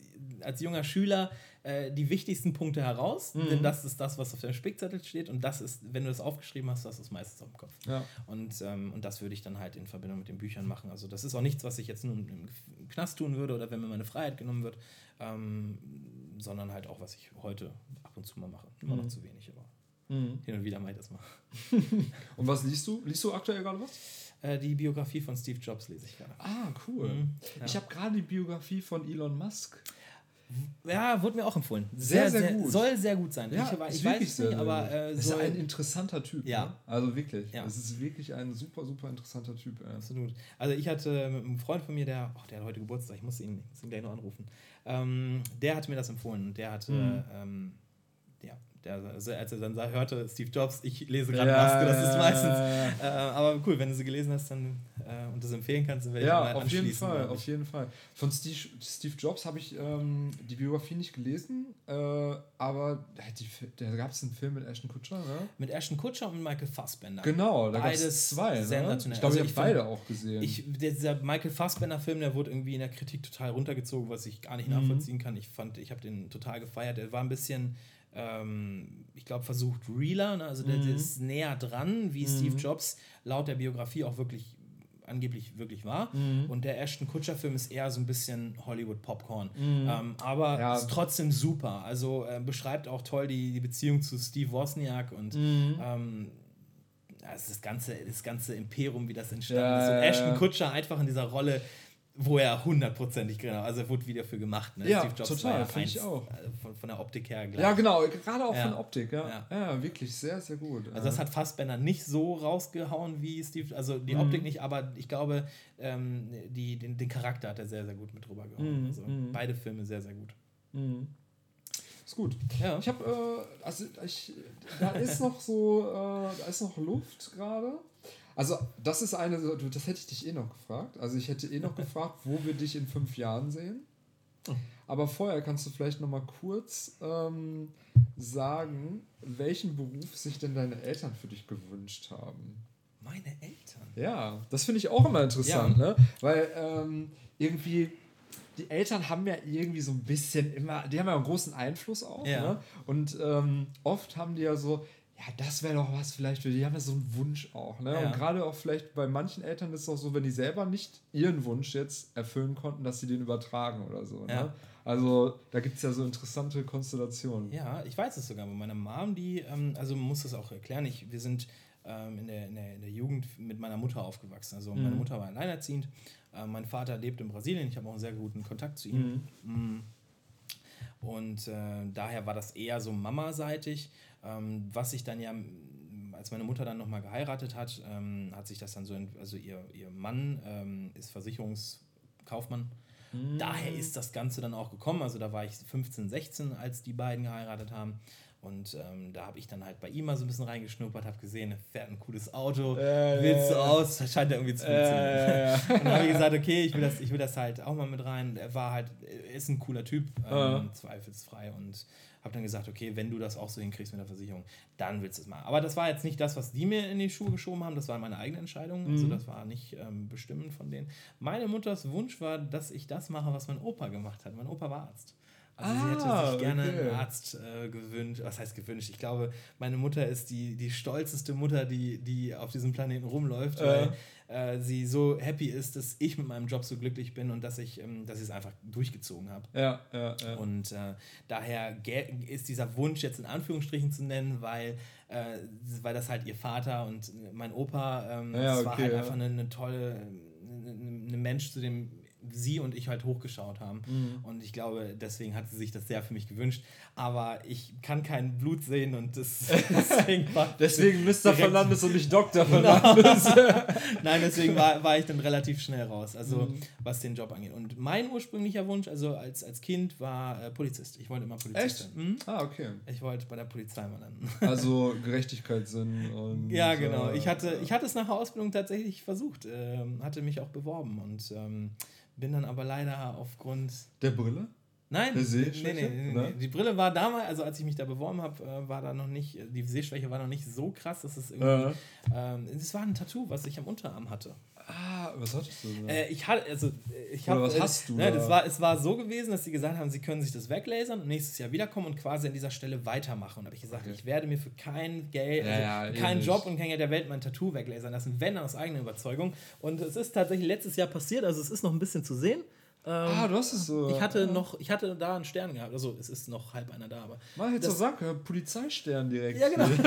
Speaker 2: als junger Schüler äh, die wichtigsten Punkte heraus, mhm. denn das ist das, was auf deinem Spickzettel steht und das ist, wenn du das aufgeschrieben hast, das ist meistens auf dem Kopf. Ja. Und, ähm, und das würde ich dann halt in Verbindung mit den Büchern machen. Also das ist auch nichts, was ich jetzt nur im Knast tun würde oder wenn mir meine Freiheit genommen wird, ähm, sondern halt auch, was ich heute ab und zu mal mache. Immer mhm. noch zu wenig, aber mhm. hin und wieder mache ich das mal.
Speaker 1: Und was liest du? Liest du aktuell gerade was?
Speaker 2: Äh, die Biografie von Steve Jobs lese ich gerade.
Speaker 1: Ah, cool. Mhm. Ja. Ich habe gerade die Biografie von Elon Musk.
Speaker 2: Ja, wurde mir auch empfohlen. Sehr, sehr, sehr gut. Soll sehr gut sein.
Speaker 1: Ja,
Speaker 2: ich ich weiß es nicht, aber... Äh,
Speaker 1: es ist ein interessanter Typ.
Speaker 2: Ja.
Speaker 1: Ne? Also wirklich. Ja. Es ist wirklich ein super, super interessanter Typ. Ey.
Speaker 2: Absolut. Also ich hatte mit einem Freund von mir, der... Ach, der hat heute Geburtstag. Ich muss ihn, ich muss ihn gleich noch anrufen. Ähm, der hat mir das empfohlen. Der hatte... Mhm. Ähm, ja, der, also als er dann sah, hörte Steve Jobs, ich lese gerade ja, Maske, das ist meistens... Äh, aber cool, wenn du sie gelesen hast dann äh, und das empfehlen kannst, dann werde ich
Speaker 1: ja,
Speaker 2: mal
Speaker 1: auf jeden Fall, auf jeden Fall. Von Steve, Steve Jobs habe ich ähm, die Biografie nicht gelesen, äh, aber da gab es einen Film mit Ashton Kutcher, ne?
Speaker 2: Mit Ashton Kutcher und Michael Fassbender.
Speaker 1: Genau, da gab es zwei,
Speaker 2: sensationell.
Speaker 1: Ne? Ich glaube, also ich habe beide auch gesehen.
Speaker 2: Ich, dieser Michael Fassbender-Film, der wurde irgendwie in der Kritik total runtergezogen, was ich gar nicht mhm. nachvollziehen kann. Ich fand, ich habe den total gefeiert. Er war ein bisschen... ich glaube, versucht realer, ne? Also der, der ist näher dran, wie mhm. Steve Jobs laut der Biografie auch wirklich angeblich wirklich war. Mhm. Und der Ashton Kutcher-Film ist eher so ein bisschen Hollywood-Popcorn. Mhm. Ähm, aber ja. ist trotzdem super. Also äh, beschreibt auch toll die, die Beziehung zu Steve Wozniak und mhm. ähm, also das ganze, das ganze Imperium, wie das entstanden ja, ist. Und Ashton Kutscher einfach in dieser Rolle, wo er hundertprozentig, genau, also er wurde wieder für gemacht. Ne?
Speaker 1: Ja,
Speaker 2: Steve Jobs
Speaker 1: total,
Speaker 2: ja
Speaker 1: finde ich auch.
Speaker 2: Von, von der Optik her gleich.
Speaker 1: Ja, genau, gerade auch
Speaker 2: ja.
Speaker 1: von der Optik, ja. ja. Ja, wirklich, sehr, sehr gut.
Speaker 2: Also das hat Fassbender nicht so rausgehauen wie Steve, also die mhm. Optik nicht, aber ich glaube, ähm, die, den, den Charakter hat er sehr, sehr gut mit rübergehauen. Mhm. Also mhm. beide Filme sehr, sehr gut.
Speaker 1: Mhm. Ist gut. Ja. Ich habe, äh, also ich, da ist noch so, äh, da ist noch Luft gerade. Also das ist eine, das hätte ich dich eh noch gefragt. Also ich hätte eh noch gefragt, wo wir dich in fünf Jahren sehen. Aber vorher kannst du vielleicht noch mal kurz ähm, sagen, welchen Beruf sich denn deine Eltern für dich gewünscht haben.
Speaker 2: Meine Eltern?
Speaker 1: Ja, das finde ich auch immer interessant, ja. Ne? Weil ähm, irgendwie... Die Eltern haben ja irgendwie so ein bisschen immer, die haben ja einen großen Einfluss auch. Ja. Ne? Und ähm, oft haben die ja so, ja, das wäre doch was vielleicht für die, die haben ja so einen Wunsch auch. Ne? Ja. Und gerade auch vielleicht bei manchen Eltern ist es auch so, wenn die selber nicht ihren Wunsch jetzt erfüllen konnten, dass sie den übertragen oder so. Ja. Ne? Also da gibt es ja so interessante Konstellationen.
Speaker 2: Ja, ich weiß es sogar. Bei meiner Mom, die, ähm, also man muss das auch erklären, ich, wir sind ähm, in, der, in, der, in der Jugend mit meiner Mutter aufgewachsen. Also mhm. meine Mutter war alleinerziehend. Mein Vater lebt in Brasilien, ich habe auch einen sehr guten Kontakt zu ihm. Mhm. Und äh, daher war das eher so Mama-seitig. Ähm, was sich dann ja, als meine Mutter dann nochmal geheiratet hat, ähm, hat sich das dann so, also ihr, ihr Mann ähm, ist Versicherungskaufmann. Mhm. Daher ist das Ganze dann auch gekommen. Also da war ich fünfzehn, sechzehn, als die beiden geheiratet haben. Und ähm, da habe ich dann halt bei ihm mal so ein bisschen reingeschnuppert, habe gesehen, er fährt ein cooles Auto, äh, willst du aus, das scheint er irgendwie zu funktionieren. Äh, und dann habe ich gesagt, okay, ich will, das, ich will das halt auch mal mit rein. Er war halt, er ist ein cooler Typ, ähm, äh. zweifelsfrei. Und habe dann gesagt, okay, wenn du das auch so hinkriegst mit der Versicherung, dann willst du es mal. Aber das war jetzt nicht das, was die mir in die Schuhe geschoben haben, das war meine eigene Entscheidung. Mhm. Also das war nicht ähm, bestimmend von denen. Meine Mutters Wunsch war, dass ich das mache, was mein Opa gemacht hat. Mein Opa war Arzt. Also ah, sie hätte sich gerne okay. einen Arzt äh, gewünscht. Was heißt gewünscht? Ich glaube, meine Mutter ist die, die stolzeste Mutter, die, die auf diesem Planeten rumläuft, äh. weil äh, sie so happy ist, dass ich mit meinem Job so glücklich bin und dass ich ähm, dass ich es einfach durchgezogen habe.
Speaker 1: Ja, ja, ja.
Speaker 2: Und äh, daher ist dieser Wunsch jetzt in Anführungsstrichen zu nennen, weil, äh, weil das halt ihr Vater und mein Opa, ähm, ja, das okay, war halt ja. einfach eine, eine tolle, eine, eine Mensch, zu dem sie und ich halt hochgeschaut haben. Mhm. Und ich glaube, deswegen hat sie sich das sehr für mich gewünscht. Aber ich kann kein Blut sehen und das, deswegen war
Speaker 1: deswegen Mister Fernandes und nicht Doktor Fernandes.
Speaker 2: Nein, deswegen war, war ich dann relativ schnell raus, also mhm. was den Job angeht. Und mein ursprünglicher Wunsch, also als, als Kind, war äh, Polizist. Ich wollte immer Polizist
Speaker 1: sein. Mhm. Ah, okay.
Speaker 2: Ich wollte bei der Polizei mal landen.
Speaker 1: Also Gerechtigkeitssinn und...
Speaker 2: Ja, genau. Ich hatte, ich hatte es nach der Ausbildung tatsächlich versucht, ähm, hatte mich auch beworben und ähm, bin dann aber leider aufgrund...
Speaker 1: Der Brille?
Speaker 2: Nein,
Speaker 1: der Sehschwäche?
Speaker 2: Nee, nee, nee, nee. Die Brille war damals, also als ich mich da beworben habe, war da noch nicht, die Sehschwäche war noch nicht so krass, dass es irgendwie... Äh. Ähm, es war ein Tattoo, was ich am Unterarm hatte.
Speaker 1: Ah, was hattest du denn?
Speaker 2: Äh, ich hatte, also ich
Speaker 1: Oder
Speaker 2: habe,
Speaker 1: was hast du
Speaker 2: ne,
Speaker 1: da?
Speaker 2: das war, es war so gewesen, dass sie gesagt haben, sie können sich das weglasern und nächstes Jahr wiederkommen und quasi an dieser Stelle weitermachen. Und da habe ich gesagt,
Speaker 1: Okay.
Speaker 2: ich werde mir für kein Geld, also
Speaker 1: Ja, ja,
Speaker 2: keinen
Speaker 1: ähnlich.
Speaker 2: Job und kein Geld der Welt mein Tattoo weglasern lassen, wenn aus eigener Überzeugung. Und es ist tatsächlich letztes Jahr passiert, also es ist noch ein bisschen zu sehen. Ähm,
Speaker 1: Ah, du hast es so.
Speaker 2: ich hatte
Speaker 1: ah.
Speaker 2: noch, ich hatte da einen Stern gehabt, also es ist noch halb einer da, aber
Speaker 1: Mach jetzt so
Speaker 2: das-
Speaker 1: Sache, Polizeistern direkt.
Speaker 2: ja, genau.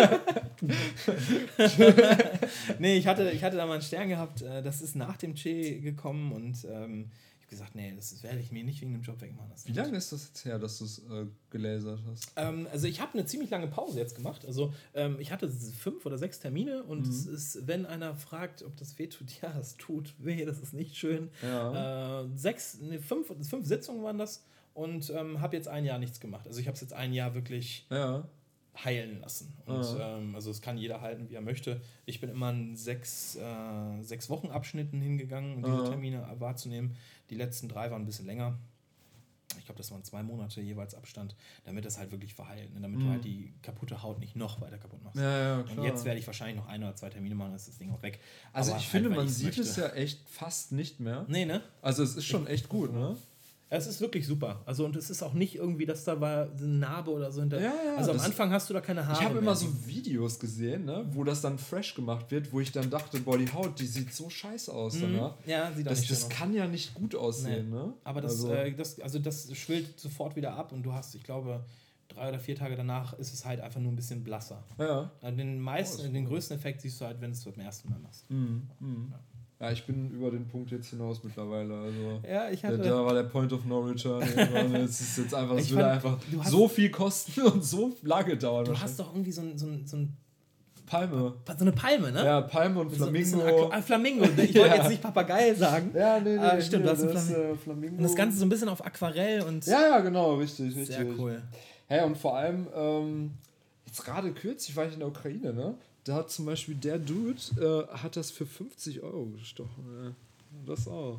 Speaker 2: nee, ich hatte, ich hatte da mal einen Stern gehabt, äh, das ist nach dem Che gekommen und ähm, ich habe gesagt, nee, das werde ich mir nicht wegen dem Job wegmachen lassen.
Speaker 1: Wie lange ist das jetzt her, dass du es äh, gelasert hast?
Speaker 2: Ähm, also ich habe eine ziemlich lange Pause jetzt gemacht. Also ähm, ich hatte fünf oder sechs Termine und
Speaker 1: Mhm.
Speaker 2: es ist, wenn einer fragt, ob das weh tut, ja, das tut weh, das ist nicht schön.
Speaker 1: Ja.
Speaker 2: Äh, sechs, nee, fünf, fünf Sitzungen waren das und ähm, habe jetzt ein Jahr nichts gemacht. Also ich habe es jetzt ein Jahr wirklich
Speaker 1: Ja.
Speaker 2: heilen lassen. Und
Speaker 1: Ah.
Speaker 2: ähm, also es kann jeder halten, wie er möchte. Ich bin immer in sechs, äh, sechs Wochen Abschnitten hingegangen, um diese
Speaker 1: Ah.
Speaker 2: Termine wahrzunehmen. Die letzten drei waren ein bisschen länger. Ich glaube, das waren zwei Monate jeweils Abstand, damit das halt wirklich verheilt, ne? Damit
Speaker 1: Mhm.
Speaker 2: du halt die kaputte Haut nicht noch weiter kaputt machst.
Speaker 1: Ja, ja, klar.
Speaker 2: Und jetzt werde ich wahrscheinlich noch ein oder zwei Termine machen, dann ist das Ding auch weg.
Speaker 1: Also
Speaker 2: Aber
Speaker 1: ich
Speaker 2: halt,
Speaker 1: finde,
Speaker 2: weil
Speaker 1: man
Speaker 2: ich's
Speaker 1: sieht
Speaker 2: möchte.
Speaker 1: es ja echt fast nicht mehr.
Speaker 2: Nee, ne?
Speaker 1: Also es ist schon echt gut, ne?
Speaker 2: Es ist wirklich super. Also und es ist auch nicht irgendwie, dass da war eine Narbe oder so hinter.
Speaker 1: Ja, ja,
Speaker 2: also am
Speaker 1: das-
Speaker 2: Anfang hast du da keine Haare.
Speaker 1: Ich habe
Speaker 2: mehr.
Speaker 1: immer so Videos gesehen, ne, wo das dann fresh gemacht wird, wo ich dann dachte, boah, die Haut, die sieht so scheiße aus
Speaker 2: Mhm.
Speaker 1: danach.
Speaker 2: Ja, sieht auch
Speaker 1: Das,
Speaker 2: nicht
Speaker 1: das
Speaker 2: schön aus.
Speaker 1: kann ja nicht gut aussehen, ne?
Speaker 2: Aber das,
Speaker 1: also,
Speaker 2: äh, das, also das schwillt sofort wieder ab und du hast, ich glaube, drei oder vier Tage danach ist es halt einfach nur ein bisschen blasser.
Speaker 1: ja.
Speaker 2: Also den meisten,
Speaker 1: Oh, ist
Speaker 2: den
Speaker 1: gut.
Speaker 2: größten Effekt siehst du halt, wenn du es beim ersten Mal machst.
Speaker 1: Mhm. Mhm. Ja, ich bin über den Punkt jetzt hinaus mittlerweile. Also
Speaker 2: Ja, ich
Speaker 1: da,
Speaker 2: hatte.
Speaker 1: da war der Point of No Return. irgendwann. Es ist jetzt einfach, es
Speaker 2: Ich
Speaker 1: würde
Speaker 2: fand,
Speaker 1: einfach
Speaker 2: du hast-
Speaker 1: so viel kosten und so lange dauern.
Speaker 2: Du hast doch irgendwie so, ein, so, ein, so, ein,
Speaker 1: Palme.
Speaker 2: so eine Palme, ne?
Speaker 1: Ja, Palme und
Speaker 2: So-
Speaker 1: Flamingo.
Speaker 2: So ein Aqu- ah, Flamingo. Ich wollte
Speaker 1: Ja.
Speaker 2: jetzt nicht Papagei sagen.
Speaker 1: Ja, nee, nee,
Speaker 2: Ah,
Speaker 1: nee,
Speaker 2: stimmt, du hast einen
Speaker 1: das,
Speaker 2: Flamingo.
Speaker 1: äh, Flamingo.
Speaker 2: Und das Ganze so ein bisschen auf Aquarell und
Speaker 1: Ja, ja, genau, richtig, richtig.
Speaker 2: sehr cool.
Speaker 1: Hey, und vor allem, ähm, jetzt gerade kürzlich war ich in der Ukraine, ne? Da hat zum Beispiel der Dude, äh, hat das für fünfzig Euro gestochen, ey. Das auch.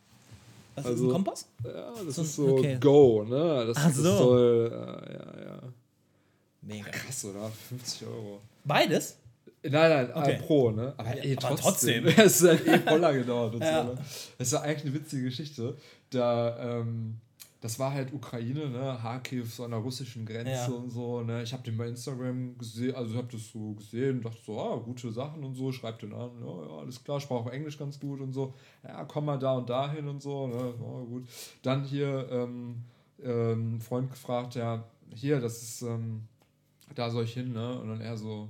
Speaker 2: Was
Speaker 1: Also-
Speaker 2: ist ein Kompass?
Speaker 1: Ja, das
Speaker 2: So,
Speaker 1: ist so
Speaker 2: okay.
Speaker 1: Go, ne? Das,
Speaker 2: Ach
Speaker 1: das
Speaker 2: so.
Speaker 1: soll, äh, ja, ja.
Speaker 2: Mega.
Speaker 1: Krass, oder? fünfzig Euro.
Speaker 2: Beides?
Speaker 1: Nein, nein,
Speaker 2: Okay.
Speaker 1: äh, pro, ne? Aber,
Speaker 2: Ja,
Speaker 1: eh,
Speaker 2: aber
Speaker 1: trotzdem.
Speaker 2: trotzdem.
Speaker 1: Es hat eh voller gedauert und
Speaker 2: Ja.
Speaker 1: so, ne? Das war eigentlich eine witzige Geschichte. Da, ähm, das war halt Ukraine, ne? Kharkiv, so an der russischen Grenze
Speaker 2: Ja.
Speaker 1: und so, ne? Ich habe den bei Instagram gesehen, also ich habe das so gesehen und dachte so, ah, gute Sachen und so, schreibt den an, ja, ja, alles klar, sprach auch Englisch ganz gut und so, ja, komm mal da und da hin und so, ne? Ja, gut. Dann hier, ähm, ähm, Freund gefragt, ja, hier, das ist, ähm, da soll ich hin, ne? Und dann er so,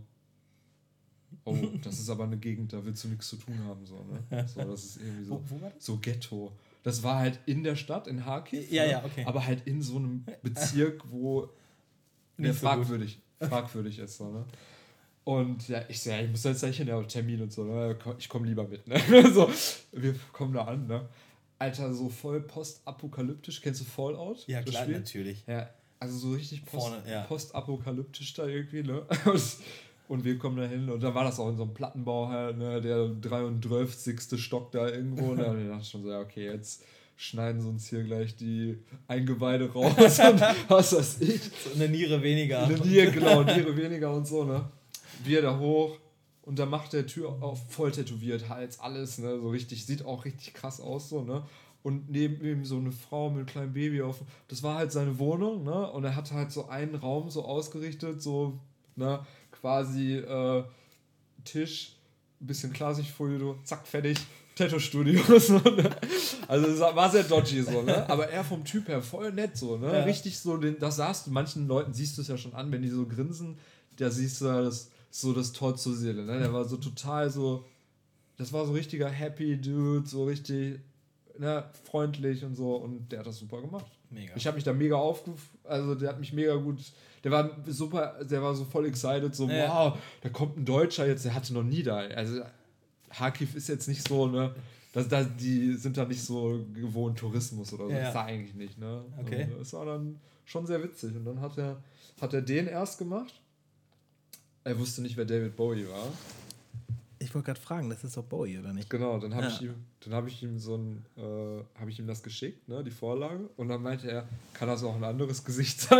Speaker 1: oh, das ist aber eine Gegend, da willst du nichts zu tun haben, so, ne? So, das ist irgendwie so,
Speaker 2: Wo, wo war das?
Speaker 1: so Ghetto. Das war halt in der Stadt, in Kharkiv,
Speaker 2: Ja,
Speaker 1: ne?
Speaker 2: ja, okay.
Speaker 1: Aber halt in so einem Bezirk, wo
Speaker 2: Nicht
Speaker 1: der
Speaker 2: so gut.
Speaker 1: fragwürdig, fragwürdig ist, so, ne? Und ja, ich so, ja, ich muss jetzt gleich hin, der Termin und so, ne? Ich komme lieber mit, ne? So, wir kommen da an, ne? Alter, so voll postapokalyptisch. Kennst du Fallout?
Speaker 2: Ja,
Speaker 1: das
Speaker 2: klar,
Speaker 1: Spiel?
Speaker 2: natürlich.
Speaker 1: Ja, also so richtig post,
Speaker 2: Vorne, ja.
Speaker 1: postapokalyptisch da irgendwie, ne? Und, und wir kommen da hin und dann war das auch in so einem Plattenbau halt, ne? Der dreiunddreißigste Stock da irgendwo, ne? Und ich dachte schon so, ja, okay, jetzt schneiden sie uns hier gleich die Eingeweide raus und was weiß ich.
Speaker 2: So eine Niere weniger.
Speaker 1: Eine Niere, genau, Niere weniger und so, ne? Wir da hoch und da macht der Tür auf, voll tätowiert, Hals, alles, ne? So richtig, sieht auch richtig krass aus, so, ne? Und neben ihm so eine Frau mit einem kleinen Baby auf. Das war halt seine Wohnung, ne? Und er hatte halt so einen Raum so ausgerichtet, so, ne? Quasi äh, Tisch, ein bisschen Klarsichtfolie, zack, fertig. Tattoo-Studio. So, ne? Also es war sehr dodgy so, ne? Aber er vom Typ her voll nett so, ne?
Speaker 2: Ja.
Speaker 1: Richtig so, den, das sahst du, manchen Leuten siehst du es ja schon an, wenn die so grinsen, da siehst du ja das, so das Tor zur Seele, ne? Der war so total so, das war so richtiger Happy Dude, so richtig, ne, freundlich und so und der hat das super gemacht.
Speaker 2: Mega.
Speaker 1: Ich habe mich da mega aufgerufen, also der hat mich mega gut, der war super, der war so voll excited, so
Speaker 2: Ja.
Speaker 1: wow, da kommt ein Deutscher jetzt, der hatte noch nie da, also Kharkiv ist jetzt nicht so, ne, das, das, die sind da nicht so gewohnt Tourismus oder so,
Speaker 2: Ja.
Speaker 1: das war eigentlich nicht, ne.
Speaker 2: Okay.
Speaker 1: Und das war dann schon sehr witzig und dann hat er, hat er den erst gemacht, er wusste nicht, wer David Bowie war.
Speaker 2: Ich wollte gerade fragen, das ist doch Bowie, oder nicht?
Speaker 1: Genau, dann habe
Speaker 2: Ja.
Speaker 1: ich ihm, dann habe ich ihm so ein, äh, habe ich ihm das geschickt, ne, die Vorlage, und dann meinte er, kann das auch ein anderes Gesicht sein?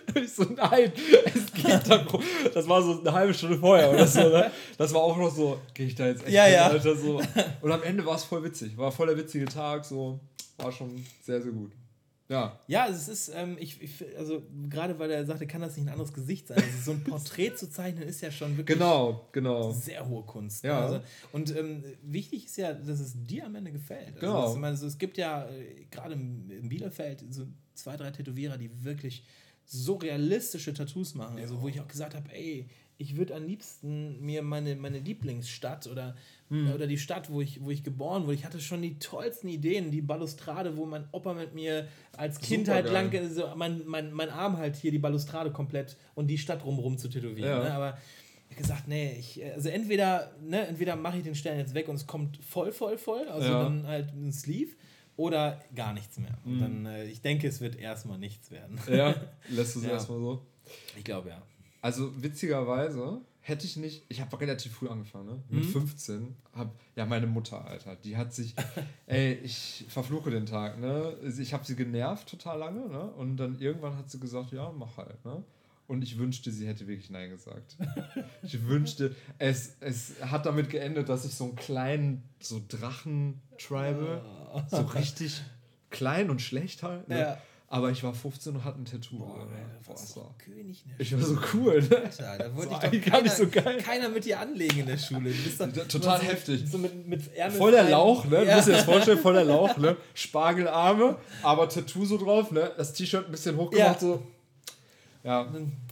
Speaker 1: Ich so, nein, es geht darum. Das war so eine halbe Stunde vorher oder so, ne? Das war auch noch so, gehe ich da jetzt echt
Speaker 2: ja,
Speaker 1: hin,
Speaker 2: ja.
Speaker 1: Alter, so. Und am Ende war es voll witzig. War voll der witzige Tag, so. War schon sehr, sehr gut. Ja.
Speaker 2: Ja, also es ist, ähm, ich, ich, also gerade weil er sagte, kann das nicht ein anderes Gesicht sein. Also so ein Porträt zu zeichnen ist ja schon wirklich
Speaker 1: genau, genau.
Speaker 2: sehr hohe Kunst.
Speaker 1: Ja.
Speaker 2: Also, und ähm, wichtig ist ja, dass es dir am Ende gefällt. Also,
Speaker 1: genau.
Speaker 2: dass, ich meine, also es gibt ja äh, gerade in Bielefeld so zwei, drei Tätowierer, die wirklich so realistische Tattoos machen. Also wo ich auch gesagt habe, ey, ich würde am liebsten mir meine, meine Lieblingsstadt oder, hm. oder die Stadt, wo ich, wo ich geboren wurde, ich hatte schon die tollsten Ideen, die Balustrade, wo mein Opa mit mir als Kind halt lang, so mein, mein, mein Arm halt hier die Balustrade komplett und die Stadt rumrum zu tätowieren.
Speaker 1: Ja.
Speaker 2: Ne? Aber ich habe gesagt, nee, ich, also entweder, ne, entweder mache ich den Stern jetzt weg und es kommt voll, voll, voll, also ja. dann halt ein Sleeve, oder gar nichts mehr. Und mhm. dann, äh, ich denke, es wird erstmal nichts werden.
Speaker 1: Ja, lässt du es
Speaker 2: ja.
Speaker 1: erstmal so?
Speaker 2: Ich glaube, ja.
Speaker 1: Also witzigerweise hätte ich nicht, ich habe relativ früh angefangen, ne? Mit mhm. fünfzehn, hab, ja meine Mutter, Alter, die hat sich, ey, ich verfluche den Tag, ne? Ich habe sie genervt total lange, ne? Und dann irgendwann hat sie gesagt, ja, mach halt, ne? Und ich wünschte, sie hätte wirklich Nein gesagt. Ich wünschte, es, es hat damit geendet, dass ich so einen kleinen, so Drachen tribe, so richtig klein und schlecht halt, ne? Ja. Aber ich war fünfzehn und hatte ein Tattoo.
Speaker 2: Boah, Boah, das war König in der
Speaker 1: ich war so cool, ne?
Speaker 2: Alter, da wollte
Speaker 1: ich
Speaker 2: doch
Speaker 1: keiner, gar nicht so geil.
Speaker 2: keiner mit dir anlegen in der Schule. Du bist doch,
Speaker 1: total
Speaker 2: du
Speaker 1: heftig.
Speaker 2: So mit, mit
Speaker 1: voll der Lauch, ne? Ja. Du musst dir das vorstellen, voll der Lauch, ne? Spargelarme, aber Tattoo so drauf, ne? Das T-Shirt ein bisschen hochgemacht, ja. so. Ja.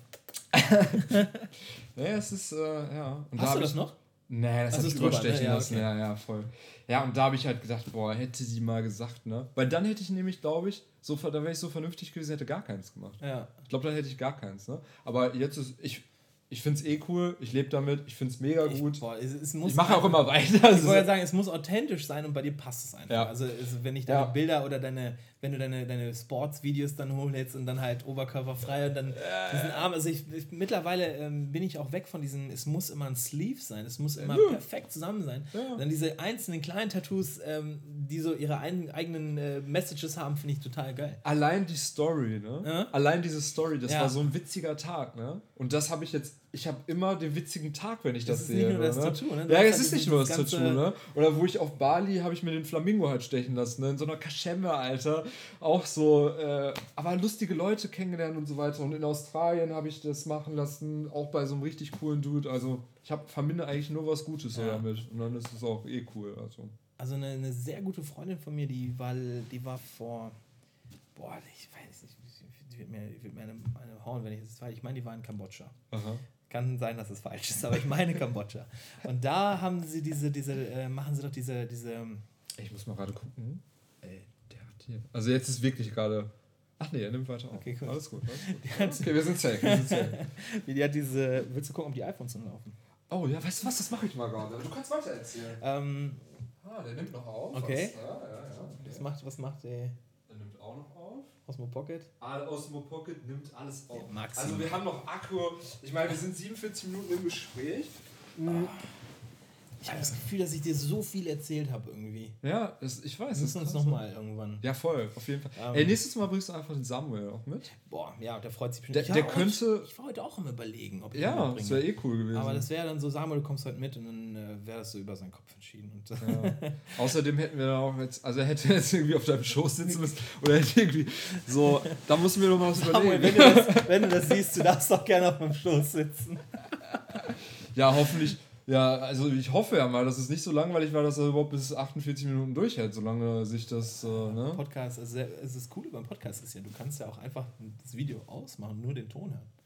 Speaker 1: Nee, es ist, äh, ja. Und
Speaker 2: Hast
Speaker 1: da
Speaker 2: du das
Speaker 1: ich,
Speaker 2: noch?
Speaker 1: Nee, das habe ich überstechen
Speaker 2: ne? ja,
Speaker 1: lassen.
Speaker 2: okay.
Speaker 1: Ja, ja, voll. Ja, und da habe ich halt gedacht, boah, hätte sie mal gesagt, ne? Weil dann hätte ich nämlich, glaube ich, so, da wäre ich so vernünftig gewesen, hätte gar keins gemacht.
Speaker 2: Ja.
Speaker 1: Ich glaube, dann hätte ich gar keins, ne? Aber jetzt ist, ich, ich finde es eh cool, ich lebe damit, ich finde es mega gut.
Speaker 2: Ich, boah, es, es muss
Speaker 1: ich mache auch immer weiter.
Speaker 2: Ich wollte ja sagen, es muss authentisch sein und bei dir passt es einfach.
Speaker 1: Ja.
Speaker 2: Also, also wenn ich deine
Speaker 1: ja.
Speaker 2: Bilder oder deine, wenn du deine, deine Sports-Videos dann hochlädst und dann halt oberkörperfrei und dann äh. diesen Arm, also ich, ich mittlerweile ähm, bin ich auch weg von diesen, es muss immer ein Sleeve sein, es muss immer ja. perfekt zusammen sein. Ja. Dann diese einzelnen kleinen Tattoos, ähm, die so ihre ein, eigenen äh, Messages haben, finde ich total geil.
Speaker 1: Allein die Story, ne? Ja? Allein diese Story, das
Speaker 2: ja.
Speaker 1: war so ein witziger Tag, ne? Und das habe ich jetzt, ich habe immer den witzigen Tag, wenn ich das,
Speaker 2: das
Speaker 1: sehe.
Speaker 2: Das ist nicht nur
Speaker 1: ne?
Speaker 2: das Tattoo, ne?
Speaker 1: Ja, es ist nicht nur das Tattoo, ne? Oder wo ich auf Bali habe ich mir den Flamingo halt stechen lassen, ne? In so einer Kaschemme, Alter. Auch so, äh, aber lustige Leute kennengelernt und so weiter. Und in Australien habe ich das machen lassen, auch bei so einem richtig coolen Dude. Also ich hab, verbinde eigentlich nur was Gutes so ja. damit. Und dann ist es auch eh cool. Also,
Speaker 2: also eine, eine sehr gute Freundin von mir, die war, die war vor, boah, ich weiß nicht, die wird mir, die wird mir eine, eine hauen, wenn ich das weiß. Ich meine, die war in Kambodscha.
Speaker 1: Aha.
Speaker 2: Kann sein, dass es falsch ist, aber ich meine Kambodscha. Und da haben sie diese, diese, äh, machen sie doch diese, diese.
Speaker 1: Ich muss mal gerade gucken. Ey, der hat hier. Also jetzt ist wirklich gerade. Ach nee, er nimmt weiter auf.
Speaker 2: Okay, cool.
Speaker 1: Alles gut. Alles gut. Hat, okay, wir sind safe. Wir sind safe.
Speaker 2: Die hat diese. Willst du gucken, ob die iPhones noch laufen?
Speaker 1: Oh ja, weißt du was? Das mache ich mal gerade. Du kannst weiter erzählen.
Speaker 2: Ähm,
Speaker 1: ah, der nimmt noch auf.
Speaker 2: Okay.
Speaker 1: Was, ja, ja, ja, okay.
Speaker 2: Was macht, was macht der?
Speaker 1: Der nimmt auch noch auf.
Speaker 2: Osmo Pocket?
Speaker 1: Ah, Osmo Pocket nimmt alles auf.
Speaker 2: Ja,
Speaker 1: also wir haben noch Akku. Ich meine, wir sind siebenundvierzig Minuten im Gespräch.
Speaker 2: Mhm. Ich habe das Gefühl, dass ich dir so viel erzählt habe irgendwie.
Speaker 1: Ja, das, ich weiß.
Speaker 2: Wir müssen uns nochmal irgendwann.
Speaker 1: Ja, voll, auf jeden Fall. Ähm, Ey, nächstes Mal bringst du einfach den Samuel auch mit.
Speaker 2: Boah, ja, der freut sich bestimmt.
Speaker 1: Der, der
Speaker 2: ich,
Speaker 1: könnte...
Speaker 2: Ich, ich war heute auch am Überlegen, ob ich
Speaker 1: ja,
Speaker 2: ihn mitbringe.
Speaker 1: das wäre eh cool gewesen.
Speaker 2: Aber das wäre dann so, Samuel, du kommst heute mit und dann äh, wäre das so über seinen Kopf entschieden. Und,
Speaker 1: ja. Außerdem hätten wir auch jetzt... Also er hätte jetzt irgendwie auf deinem Schoß sitzen müssen oder hätte irgendwie so... Da müssen wir noch mal was
Speaker 2: Samuel,
Speaker 1: überlegen.
Speaker 2: Wenn du, das, wenn du das siehst, du darfst doch gerne auf meinem Schoß sitzen.
Speaker 1: Ja, hoffentlich... Ja, also ich hoffe ja mal, dass es nicht so langweilig war, dass er überhaupt bis achtundvierzig Minuten durchhält, solange sich das, äh, ne?
Speaker 2: Podcast, also es ist cool beim Podcast ist ja, du kannst ja auch einfach das Video ausmachen, nur den Ton hören.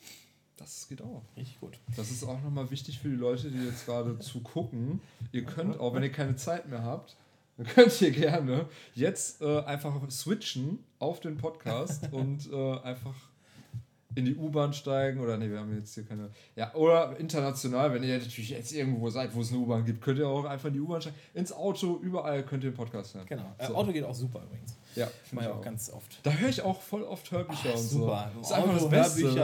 Speaker 1: Das geht auch.
Speaker 2: Richtig gut.
Speaker 1: Das ist auch nochmal wichtig für die Leute, die jetzt gerade zugucken. Ihr könnt auch, wenn ihr keine Zeit mehr habt, dann könnt ihr gerne jetzt äh, einfach switchen auf den Podcast und äh, einfach in die U-Bahn steigen oder nee, wir haben jetzt hier keine. Ja, oder international, wenn ihr natürlich jetzt irgendwo seid, wo es eine U-Bahn gibt, könnt ihr auch einfach in die U-Bahn steigen. Ins Auto, überall könnt ihr den Podcast hören.
Speaker 2: Genau.
Speaker 1: So.
Speaker 2: Äh, Auto geht auch super übrigens.
Speaker 1: Ja,
Speaker 2: ich mache ja auch ganz oft.
Speaker 1: Da höre ich auch voll oft Hörbücher
Speaker 2: Ach,
Speaker 1: und
Speaker 2: super.
Speaker 1: so.
Speaker 2: Das ist einfach das Beste. Hörbücher.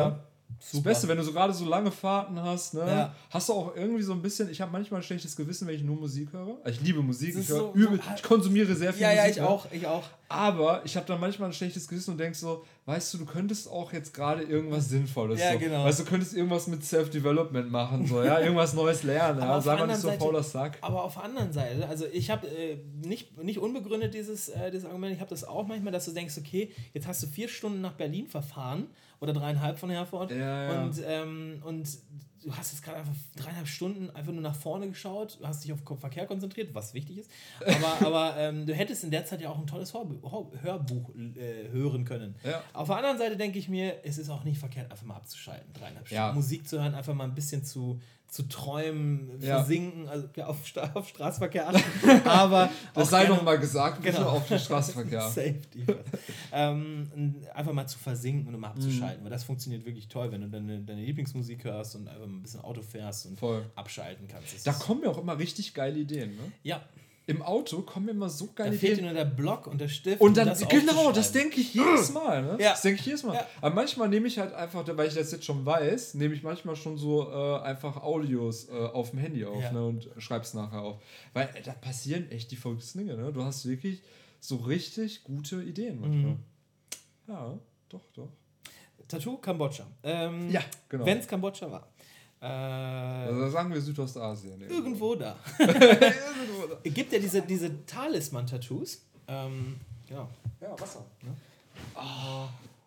Speaker 1: Das Beste, wenn du so gerade so lange Fahrten hast, ne,
Speaker 2: ja.
Speaker 1: hast du auch irgendwie so ein bisschen, ich habe manchmal ein schlechtes Gewissen, wenn ich nur Musik höre. Ich liebe Musik, ich, höre
Speaker 2: so,
Speaker 1: übel,
Speaker 2: so,
Speaker 1: ich konsumiere sehr viel
Speaker 2: ja,
Speaker 1: Musik.
Speaker 2: Ja, ich ja. auch, ich auch.
Speaker 1: Aber ich habe dann manchmal ein schlechtes Gewissen und denk so, weißt du, du könntest auch jetzt gerade irgendwas Sinnvolles.
Speaker 2: Ja,
Speaker 1: so.
Speaker 2: genau.
Speaker 1: Weißt du, du könntest irgendwas mit Self-Development machen, so, ja, irgendwas Neues lernen, ja, sei mal nicht so fauler Sack.
Speaker 2: Aber auf der anderen Seite, also ich habe äh, nicht, nicht unbegründet dieses, äh, dieses Argument, ich habe das auch manchmal, dass du denkst, okay, jetzt hast du vier Stunden nach Berlin verfahren oder dreieinhalb von Herford
Speaker 1: ja, ja.
Speaker 2: und, ähm, und du hast jetzt gerade einfach dreieinhalb Stunden einfach nur nach vorne geschaut, du hast dich auf Verkehr konzentriert, was wichtig ist, aber, aber ähm, du hättest in der Zeit ja auch ein tolles Hörbuch, Hörbuch äh, hören können.
Speaker 1: Ja.
Speaker 2: Auf der anderen Seite denke ich mir, es ist auch nicht verkehrt, einfach mal abzuschalten, dreieinhalb Stunden
Speaker 1: ja.
Speaker 2: Musik zu hören, einfach mal ein bisschen zu zu träumen,
Speaker 1: ja.
Speaker 2: versinken, also auf, Sta- auf Straßenverkehr achten, aber
Speaker 1: das sei noch mal gesagt, bitte
Speaker 2: genau.
Speaker 1: auf den Straßenverkehr.
Speaker 2: Safety. ähm, einfach mal zu versinken und mal abzuschalten, mhm. weil das funktioniert wirklich toll, wenn du deine, deine Lieblingsmusik hörst und einfach ein bisschen Auto fährst und Voll. abschalten kannst. Das
Speaker 1: da kommen mir auch immer richtig geile Ideen, ne?
Speaker 2: Ja.
Speaker 1: Im Auto kommen mir immer so geile
Speaker 2: da
Speaker 1: Ideen.
Speaker 2: Da fehlt nur der Block und der Stift.
Speaker 1: Und dann, das genau, das denke ich jedes Mal. Ne?
Speaker 2: Ja.
Speaker 1: Das denke ich jedes Mal. Ja. Aber manchmal nehme ich halt einfach, weil ich das jetzt schon weiß, nehme ich manchmal schon so äh, einfach Audios äh, auf dem Handy auf ja. ne, und schreibe es nachher auf. Weil äh, da passieren echt die verrücktesten Dinge. Ne? Du hast wirklich so richtig gute Ideen manchmal. Mhm. Ja, doch, doch.
Speaker 2: Tattoo Kambodscha. Ähm,
Speaker 1: ja, genau.
Speaker 2: Wenn es Kambodscha war. Äh,
Speaker 1: also sagen wir Südostasien.
Speaker 2: Irgendwo da. irgendwo da. Es gibt ja diese, diese Talisman-Tattoos. Ähm, genau.
Speaker 1: Ja, Wasser. Ne?
Speaker 2: Oh.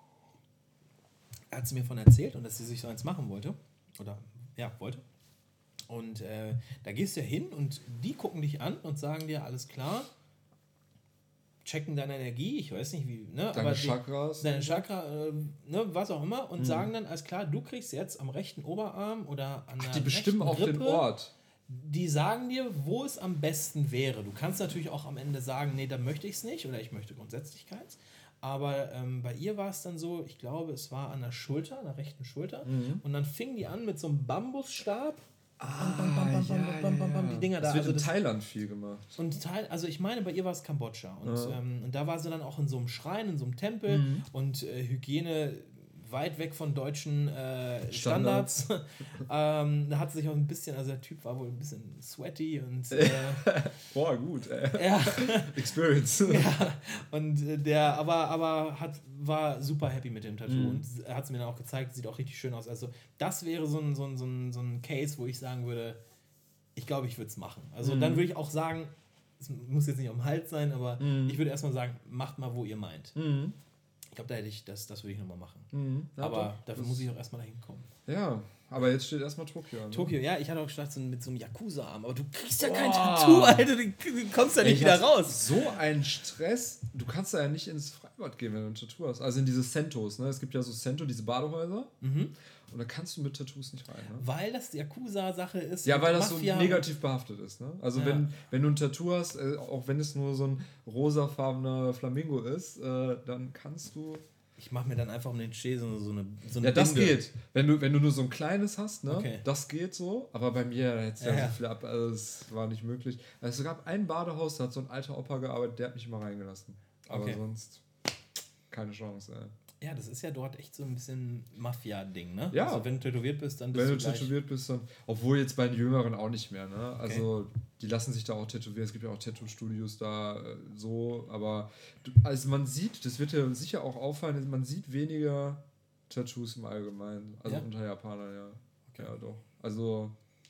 Speaker 2: Er hat es mir von erzählt und dass sie sich so eins machen wollte. Oder, ja, wollte. Und äh, da gehst du ja hin und die gucken dich an und sagen dir, alles klar, checken deine Energie, ich weiß nicht wie, ne?
Speaker 1: Deine
Speaker 2: aber
Speaker 1: Chakras.
Speaker 2: Die, deine Chakra, äh, ne, was auch immer, und mhm. sagen dann, alles klar, du kriegst jetzt am rechten Oberarm oder an der
Speaker 1: Ach, die bestimmen auch
Speaker 2: Rippe,
Speaker 1: den Ort.
Speaker 2: Die sagen dir, wo es am besten wäre. Du kannst natürlich auch am Ende sagen, nee, da möchte ich es nicht oder ich möchte grundsätzlich keins. Aber ähm, bei ihr war es dann so, ich glaube, es war an der Schulter, an der rechten Schulter. Mhm. Und dann fingen die an mit so einem Bambusstab.
Speaker 1: Ah, bam, bam, bam, bam, bam, bam, bam.
Speaker 2: Die Dinger
Speaker 1: das
Speaker 2: da.
Speaker 1: wird
Speaker 2: also
Speaker 1: in
Speaker 2: das,
Speaker 1: Thailand viel gemacht.
Speaker 2: Und Teil, also ich meine, bei ihr war es Kambodscha. Und,
Speaker 1: ja.
Speaker 2: ähm, und da war sie dann auch in so einem Schrein, in so einem Tempel mhm. und äh, Hygiene weit weg von deutschen äh, Standards. Standards. ähm, da hat sie sich auch ein bisschen, also der Typ war wohl ein bisschen sweaty und äh,
Speaker 1: boah, gut, ey.
Speaker 2: Ja.
Speaker 1: Experience.
Speaker 2: Ja, und äh, der aber, aber hat, war super happy mit dem Tattoo mhm. und er hat es mir dann auch gezeigt, sieht auch richtig schön aus. Also das wäre so ein, so ein, so ein, so ein Case, wo ich sagen würde, ich glaube, ich würde es machen. Also mhm. dann würde ich auch sagen, es muss jetzt nicht am Hals sein, aber mhm. ich würde erstmal sagen, macht mal, wo ihr meint.
Speaker 1: Mhm.
Speaker 2: Ich glaube, da hätte ich, das, das würde ich nochmal machen.
Speaker 1: Mhm. Ja,
Speaker 2: aber
Speaker 1: doch,
Speaker 2: dafür muss ich auch erstmal dahin kommen.
Speaker 1: Ja, aber jetzt steht erstmal Tokio an.
Speaker 2: Tokio, ja, ich hatte auch gedacht, so mit so einem Yakuza-Arm, aber du kriegst ja oh. kein Tattoo, Alter, du kommst ja nicht ich wieder raus.
Speaker 1: So ein Stress, du kannst da ja nicht ins Freibad gehen, wenn du ein Tattoo hast. Also in diese Sentos, ne? Es gibt ja so Sento, diese Badehäuser. Mhm. Und da kannst du mit Tattoos nicht rein, ne?
Speaker 2: Weil das die Yakuza-Sache ist.
Speaker 1: Ja, weil das Mafia so negativ behaftet ist, ne? Also ja. wenn, wenn du ein Tattoo hast, äh, auch wenn es nur so ein rosafarbener Flamingo ist, äh, dann kannst du...
Speaker 2: Ich mache mir dann einfach um den Che so, so eine so eine
Speaker 1: Ja, das
Speaker 2: Binde.
Speaker 1: geht. Wenn du, wenn du nur so ein kleines hast, ne?
Speaker 2: Okay.
Speaker 1: Das geht so. Aber bei mir jetzt ja, ja, ja so viel ab, also es war nicht möglich. Also es gab ein Badehaus, da hat so ein alter Opa gearbeitet, der hat mich immer reingelassen. Aber okay. sonst keine Chance, ey.
Speaker 2: Ja, das ist ja dort echt so ein bisschen Mafia-Ding, ne?
Speaker 1: Ja.
Speaker 2: Also wenn du tätowiert bist, dann bist
Speaker 1: wenn
Speaker 2: du
Speaker 1: du
Speaker 2: gleich...
Speaker 1: tätowiert bist, dann... Obwohl jetzt bei den Jüngeren auch nicht mehr, ne? Also okay. die lassen sich da auch tätowieren. Es gibt ja auch Tattoo-Studios da äh, so, aber du, also man sieht, das wird ja sicher auch auffallen, man sieht weniger Tattoos im Allgemeinen. Also ja? unter Japanern, ja. Okay. Ja, doch. Also,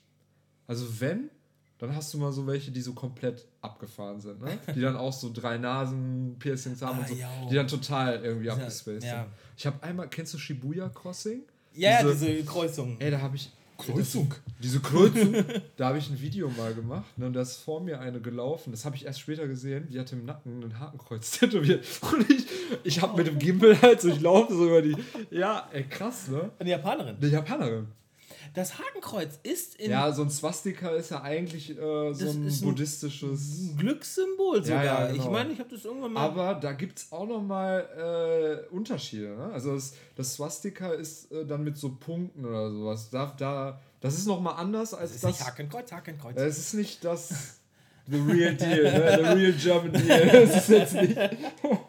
Speaker 1: also wenn... Dann hast du mal so welche, die so komplett abgefahren sind, ne? Die dann auch so drei Nasen-Piercings haben ah, und so. Yo. Die dann total irgendwie ja, abgespaced ja. sind. Ich habe einmal, kennst du Shibuya Crossing?
Speaker 2: Ja, diese, diese Kreuzung.
Speaker 1: Ey, da habe ich...
Speaker 2: Kreuzung?
Speaker 1: Das, diese Kreuzung, da habe ich ein Video mal gemacht, ne? Und da ist vor mir eine gelaufen. Das habe ich erst später gesehen. Die hatte im Nacken ein Hakenkreuz tätowiert. Und ich, ich habe mit dem Gimbal halt so, ich laufe so über die... Ja, ey, krass, ne?
Speaker 2: Eine Japanerin?
Speaker 1: Eine Japanerin.
Speaker 2: Das Hakenkreuz ist in...
Speaker 1: Ja, so ein Swastika ist ja eigentlich äh, so ein buddhistisches...
Speaker 2: Ein Glückssymbol sogar. Ja, ja, genau. Ich meine, ich habe das irgendwann mal...
Speaker 1: Aber da gibt es auch nochmal äh, Unterschiede. Ne? Also das, das Swastika ist äh, dann mit so Punkten oder sowas. Da, da, das ist nochmal anders als
Speaker 2: das...
Speaker 1: Das
Speaker 2: ist nicht Hakenkreuz, Hakenkreuz.
Speaker 1: Es ist nicht das... The real deal, ne? The real German deal. Das ist jetzt nicht...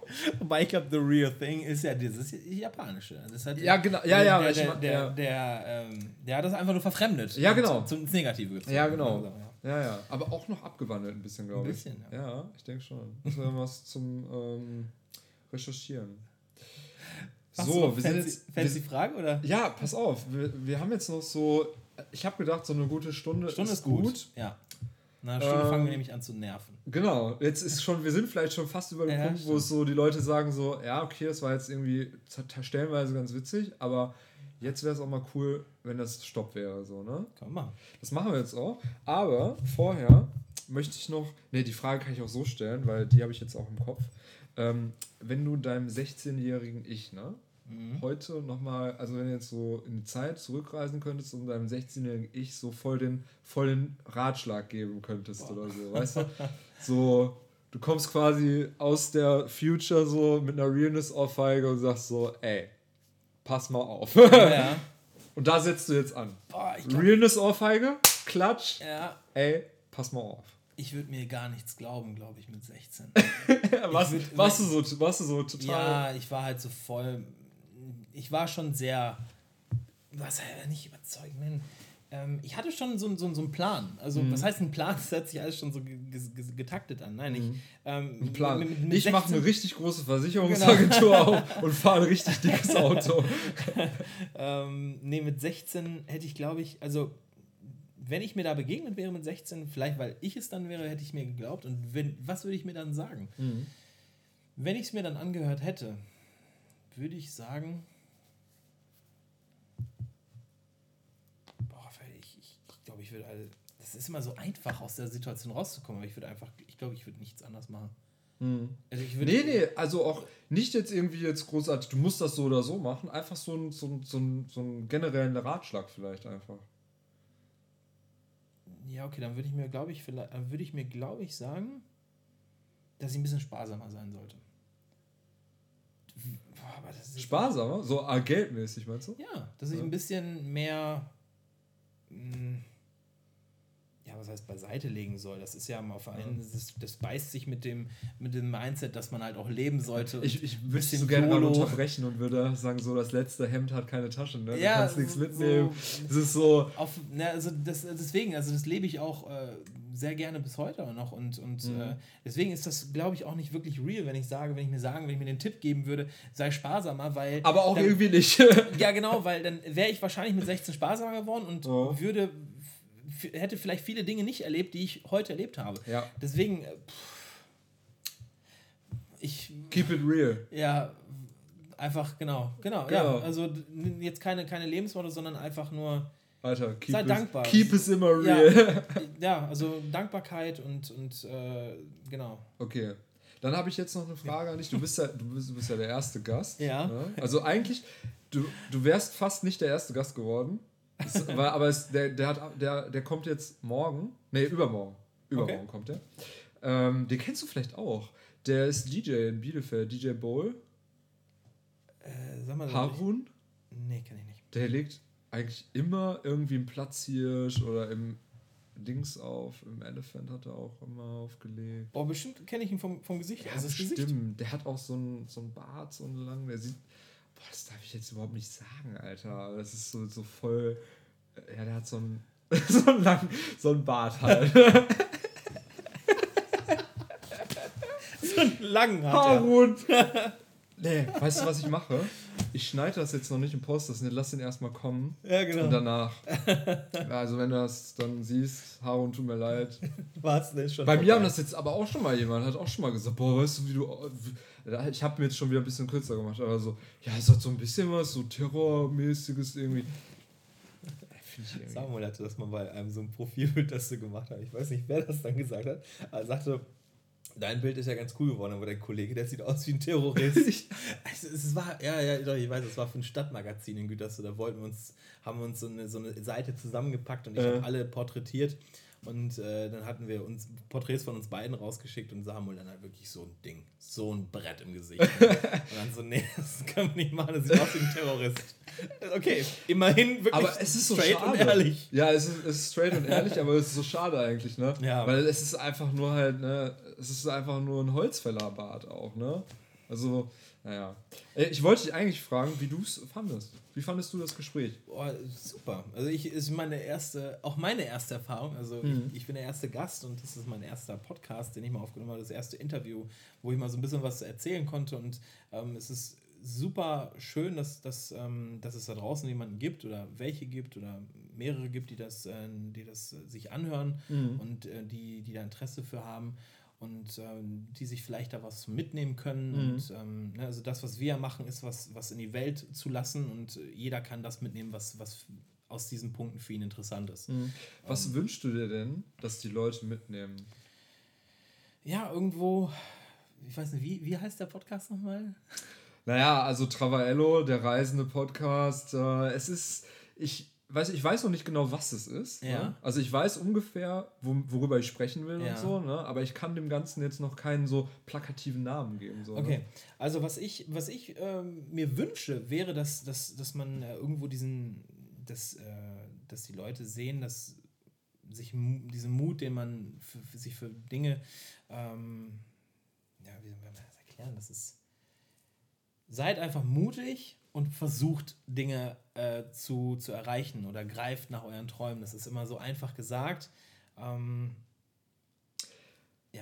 Speaker 2: Wobei ich glaube, the real thing ist ja dieses Japanische. Das hat
Speaker 1: ja, genau. Ja, ja,
Speaker 2: der,
Speaker 1: ich
Speaker 2: der,
Speaker 1: mein,
Speaker 2: der,
Speaker 1: ja.
Speaker 2: Der, ähm, der hat das einfach nur verfremdet.
Speaker 1: Ja, genau.
Speaker 2: Zum, ins Negative gezogen.
Speaker 1: Ja, genau. Ja, ja. Aber auch noch abgewandelt ein bisschen, glaube ich.
Speaker 2: Ein bisschen,
Speaker 1: ja. Ja, ich denke schon. Das wäre was zum ähm, Recherchieren.
Speaker 2: Hast
Speaker 1: so,
Speaker 2: du
Speaker 1: wir
Speaker 2: fancy,
Speaker 1: sind jetzt.
Speaker 2: Fancy wir, Frage, oder?
Speaker 1: Ja, pass auf. Wir, wir haben jetzt noch so. Ich habe gedacht, so eine gute Stunde,
Speaker 2: Stunde ist, ist gut. gut. Ja. Na, eine Stunde ähm, fangen wir nämlich an zu nerven.
Speaker 1: Genau, jetzt ist schon, wir sind vielleicht schon fast über dem ja, Punkt, stimmt. Wo es so die Leute sagen so, ja, okay, das war jetzt irgendwie stellenweise ganz witzig, aber jetzt wäre es auch mal cool, wenn das Stopp wäre, so, ne?
Speaker 2: Kann man.
Speaker 1: Das machen wir jetzt auch, aber vorher möchte ich noch, ne, die Frage kann ich auch so stellen, weil die habe ich jetzt auch im Kopf. Ähm, wenn du deinem sechzehnjährigen Ich, ne, mhm. heute nochmal, also wenn du jetzt so in die Zeit zurückreisen könntest und deinem sechzehnjährigen Ich so voll den, voll den Ratschlag geben könntest. Boah. Oder so, weißt du? So, du kommst quasi aus der Future so mit einer Realness-Ohrfeige und sagst so, ey, pass mal auf. Ja. Und da setzt du jetzt an. Realness-Ohrfeige, Klatsch, ja. Ey, pass mal auf.
Speaker 2: Ich würde mir gar nichts glauben, glaube ich, mit sechzehn.
Speaker 1: warst, würd, warst, du so, warst du so total...
Speaker 2: Ja, ich war halt so voll... Ich war schon sehr... Was, nicht überzeugend, man. Ähm, ich hatte schon so, so, so einen Plan. Also, mhm. was heißt ein Plan? Das hört sich alles schon so getaktet an. Nein, ich... Ähm,
Speaker 1: ein Plan. Mit, mit ich mache eine richtig große Versicherungsagentur genau. auf und fahre ein richtig dickes Auto.
Speaker 2: ähm, nee, mit sechzehn hätte ich, glaube ich... Also... Wenn ich mir da begegnet wäre mit sechzehn, vielleicht weil ich es dann wäre, hätte ich mir geglaubt. Und wenn, was würde ich mir dann sagen? Mhm. Wenn ich es mir dann angehört hätte, würde ich sagen, boah, ich, ich, ich glaube, ich würde halt, das ist immer so einfach, aus der Situation rauszukommen, aber ich würde einfach, ich glaube, ich würde nichts anders machen.
Speaker 1: Mhm. Also ich würde nee, nee, also auch nicht jetzt irgendwie jetzt großartig, du musst das so oder so machen, einfach so einen so so ein, so ein generellen Ratschlag vielleicht einfach.
Speaker 2: Ja, okay, dann würde ich mir, glaube ich, vielleicht, würde ich mir, glaube ich, sagen, dass ich ein bisschen sparsamer sein sollte.
Speaker 1: Boah, aber das ist sparsamer? So ah, geldmäßig, meinst du?
Speaker 2: Ja, dass ich ja. ein bisschen mehr, mh, ja, was heißt beiseite legen soll. Das ist ja mal auf einen, das, das beißt sich mit dem, mit dem Mindset, dass man halt auch leben sollte.
Speaker 1: Ich, ich würde so gerne mal unterbrechen und würde sagen, so das letzte Hemd hat keine Taschen, ne? Du ja, kannst nichts mitnehmen. So, das ist so.
Speaker 2: Auf, ne, also das, deswegen, also das lebe ich auch äh, sehr gerne bis heute noch und, und mhm. äh, deswegen ist das, glaube ich, auch nicht wirklich real, wenn ich sage, wenn ich mir sagen, wenn ich mir den Tipp geben würde, sei sparsamer, weil...
Speaker 1: Aber auch dann, irgendwie nicht.
Speaker 2: Ja, genau, weil dann wäre ich wahrscheinlich mit sechzehn sparsamer geworden und oh. würde... hätte vielleicht viele Dinge nicht erlebt, die ich heute erlebt habe.
Speaker 1: Ja.
Speaker 2: Deswegen, pff, ich...
Speaker 1: Keep it real.
Speaker 2: Ja, einfach, genau, genau, genau. Ja, also jetzt keine, keine Lebensworte, sondern einfach nur...
Speaker 1: Alter, keep
Speaker 2: sei dankbar.
Speaker 1: Keep es immer real.
Speaker 2: Ja, ja, also Dankbarkeit und, und äh, genau.
Speaker 1: Okay. Dann habe ich jetzt noch eine Frage an dich. Du bist ja, du bist, du bist ja der erste Gast.
Speaker 2: Ja.
Speaker 1: Ne? Also eigentlich, du, du wärst fast nicht der erste Gast geworden. Es, war, aber es, der, der, hat, der, der kommt jetzt morgen. Nee, übermorgen. Übermorgen okay. kommt der. Ähm, den kennst du vielleicht auch. Der ist D J in Bielefeld, D J Bowl.
Speaker 2: Äh, sag mal,
Speaker 1: Harun?
Speaker 2: Ich, nee, kenn ich nicht.
Speaker 1: Der legt eigentlich immer irgendwie im Platzhirsch oder im Dings auf. Im Elephant hat er auch immer aufgelegt.
Speaker 2: Boah, bestimmt kenne ich ihn vom, vom Gesicht.
Speaker 1: Ja,
Speaker 2: also das
Speaker 1: bestimmt.
Speaker 2: Gesicht.
Speaker 1: Der hat auch so einen so Bart, so einen langen. Der sieht... Boah, das darf ich jetzt überhaupt nicht sagen, Alter. Das ist so, so voll... Ja, der hat so einen, so einen langen... So einen Bart halt.
Speaker 2: So einen langen hat
Speaker 1: Harun. Nee, weißt du, was ich mache? Ich schneide das jetzt noch nicht im Post, das nicht, lass den erstmal kommen.
Speaker 2: Ja, genau.
Speaker 1: Und danach. Also wenn du das dann siehst, Harun, tut mir leid.
Speaker 2: Was denn schon?
Speaker 1: Bei vorbei. Mir haben das jetzt aber auch schon mal jemand, hat auch schon mal gesagt, boah, weißt du, wie du... Ich habe mir jetzt schon wieder ein bisschen kürzer gemacht, aber so, ja, es hat so ein bisschen was, so Terrormäßiges irgendwie.
Speaker 2: irgendwie. Samuel hatte das mal bei einem so ein Profilbild, das du gemacht hast. Ich weiß nicht, wer das dann gesagt hat, aber er sagte, dein Bild ist ja ganz cool geworden, aber dein Kollege, der sieht aus wie ein Terrorist. also, es war, ja, ja, doch, ich weiß, es war für ein Stadtmagazin in Gütersloh, da wollten wir uns, haben wir uns so eine, so eine Seite zusammengepackt und ich äh. habe alle porträtiert. Und äh, dann hatten wir uns Porträts von uns beiden rausgeschickt und Samuel dann halt wirklich so ein Ding, so ein Brett im Gesicht. Und dann so, nee, das können wir nicht machen, das sieht aus wie ein Terrorist. Okay, immerhin wirklich
Speaker 1: aber es ist so
Speaker 2: straight
Speaker 1: schade.
Speaker 2: Und ehrlich.
Speaker 1: Ja, es ist, es ist straight und ehrlich, aber es ist so schade eigentlich, ne?
Speaker 2: Ja.
Speaker 1: Weil es ist einfach nur halt, ne, es ist einfach nur ein Holzfällerbart auch, ne? Also, naja. Ich wollte dich eigentlich fragen, wie du es fandest. Wie fandest du das Gespräch?
Speaker 2: Oh, super. Also ich ist meine erste, auch meine erste Erfahrung. Also
Speaker 1: Mhm.
Speaker 2: ich, ich bin der erste Gast und das ist mein erster Podcast, den ich mal aufgenommen habe, das erste Interview, wo ich mal so ein bisschen was erzählen konnte. Und ähm, es ist super schön, dass, dass, ähm, dass es da draußen jemanden gibt oder welche gibt oder mehrere gibt, die das, äh, die das äh, sich anhören
Speaker 1: Mhm.
Speaker 2: und äh, die, die da Interesse für haben. Und ähm, die sich vielleicht da was mitnehmen können.
Speaker 1: Mhm.
Speaker 2: Und ähm, ne, also das, was wir machen, ist was, was in die Welt zu lassen und äh, jeder kann das mitnehmen, was, was aus diesen Punkten für ihn interessant ist.
Speaker 1: Mhm. Was
Speaker 2: Ähm,
Speaker 1: wünschst du dir denn, dass die Leute mitnehmen?
Speaker 2: Ja, irgendwo, ich weiß nicht, wie, wie heißt der Podcast nochmal?
Speaker 1: Naja, also Travaello, der reisende Podcast, äh, es ist, ich weiß, ich weiß noch nicht genau, was es ist.
Speaker 2: Ja.
Speaker 1: Ne? Also ich weiß ungefähr, wo, worüber ich sprechen will
Speaker 2: Ja.
Speaker 1: und so, ne? Aber ich kann dem Ganzen jetzt noch keinen so plakativen Namen geben. So,
Speaker 2: Okay,
Speaker 1: ne?
Speaker 2: also was ich, was ich ähm, mir wünsche, wäre, dass, dass, dass man äh, irgendwo diesen, dass, äh, dass die Leute sehen, dass sich mu- diesen Mut, den man für, für sich für Dinge, ähm, ja, wie soll man das erklären? Das ist, seid einfach mutig und versucht Dinge äh, zu, zu erreichen oder greift nach euren Träumen. Das ist immer so einfach gesagt. Ähm, ja.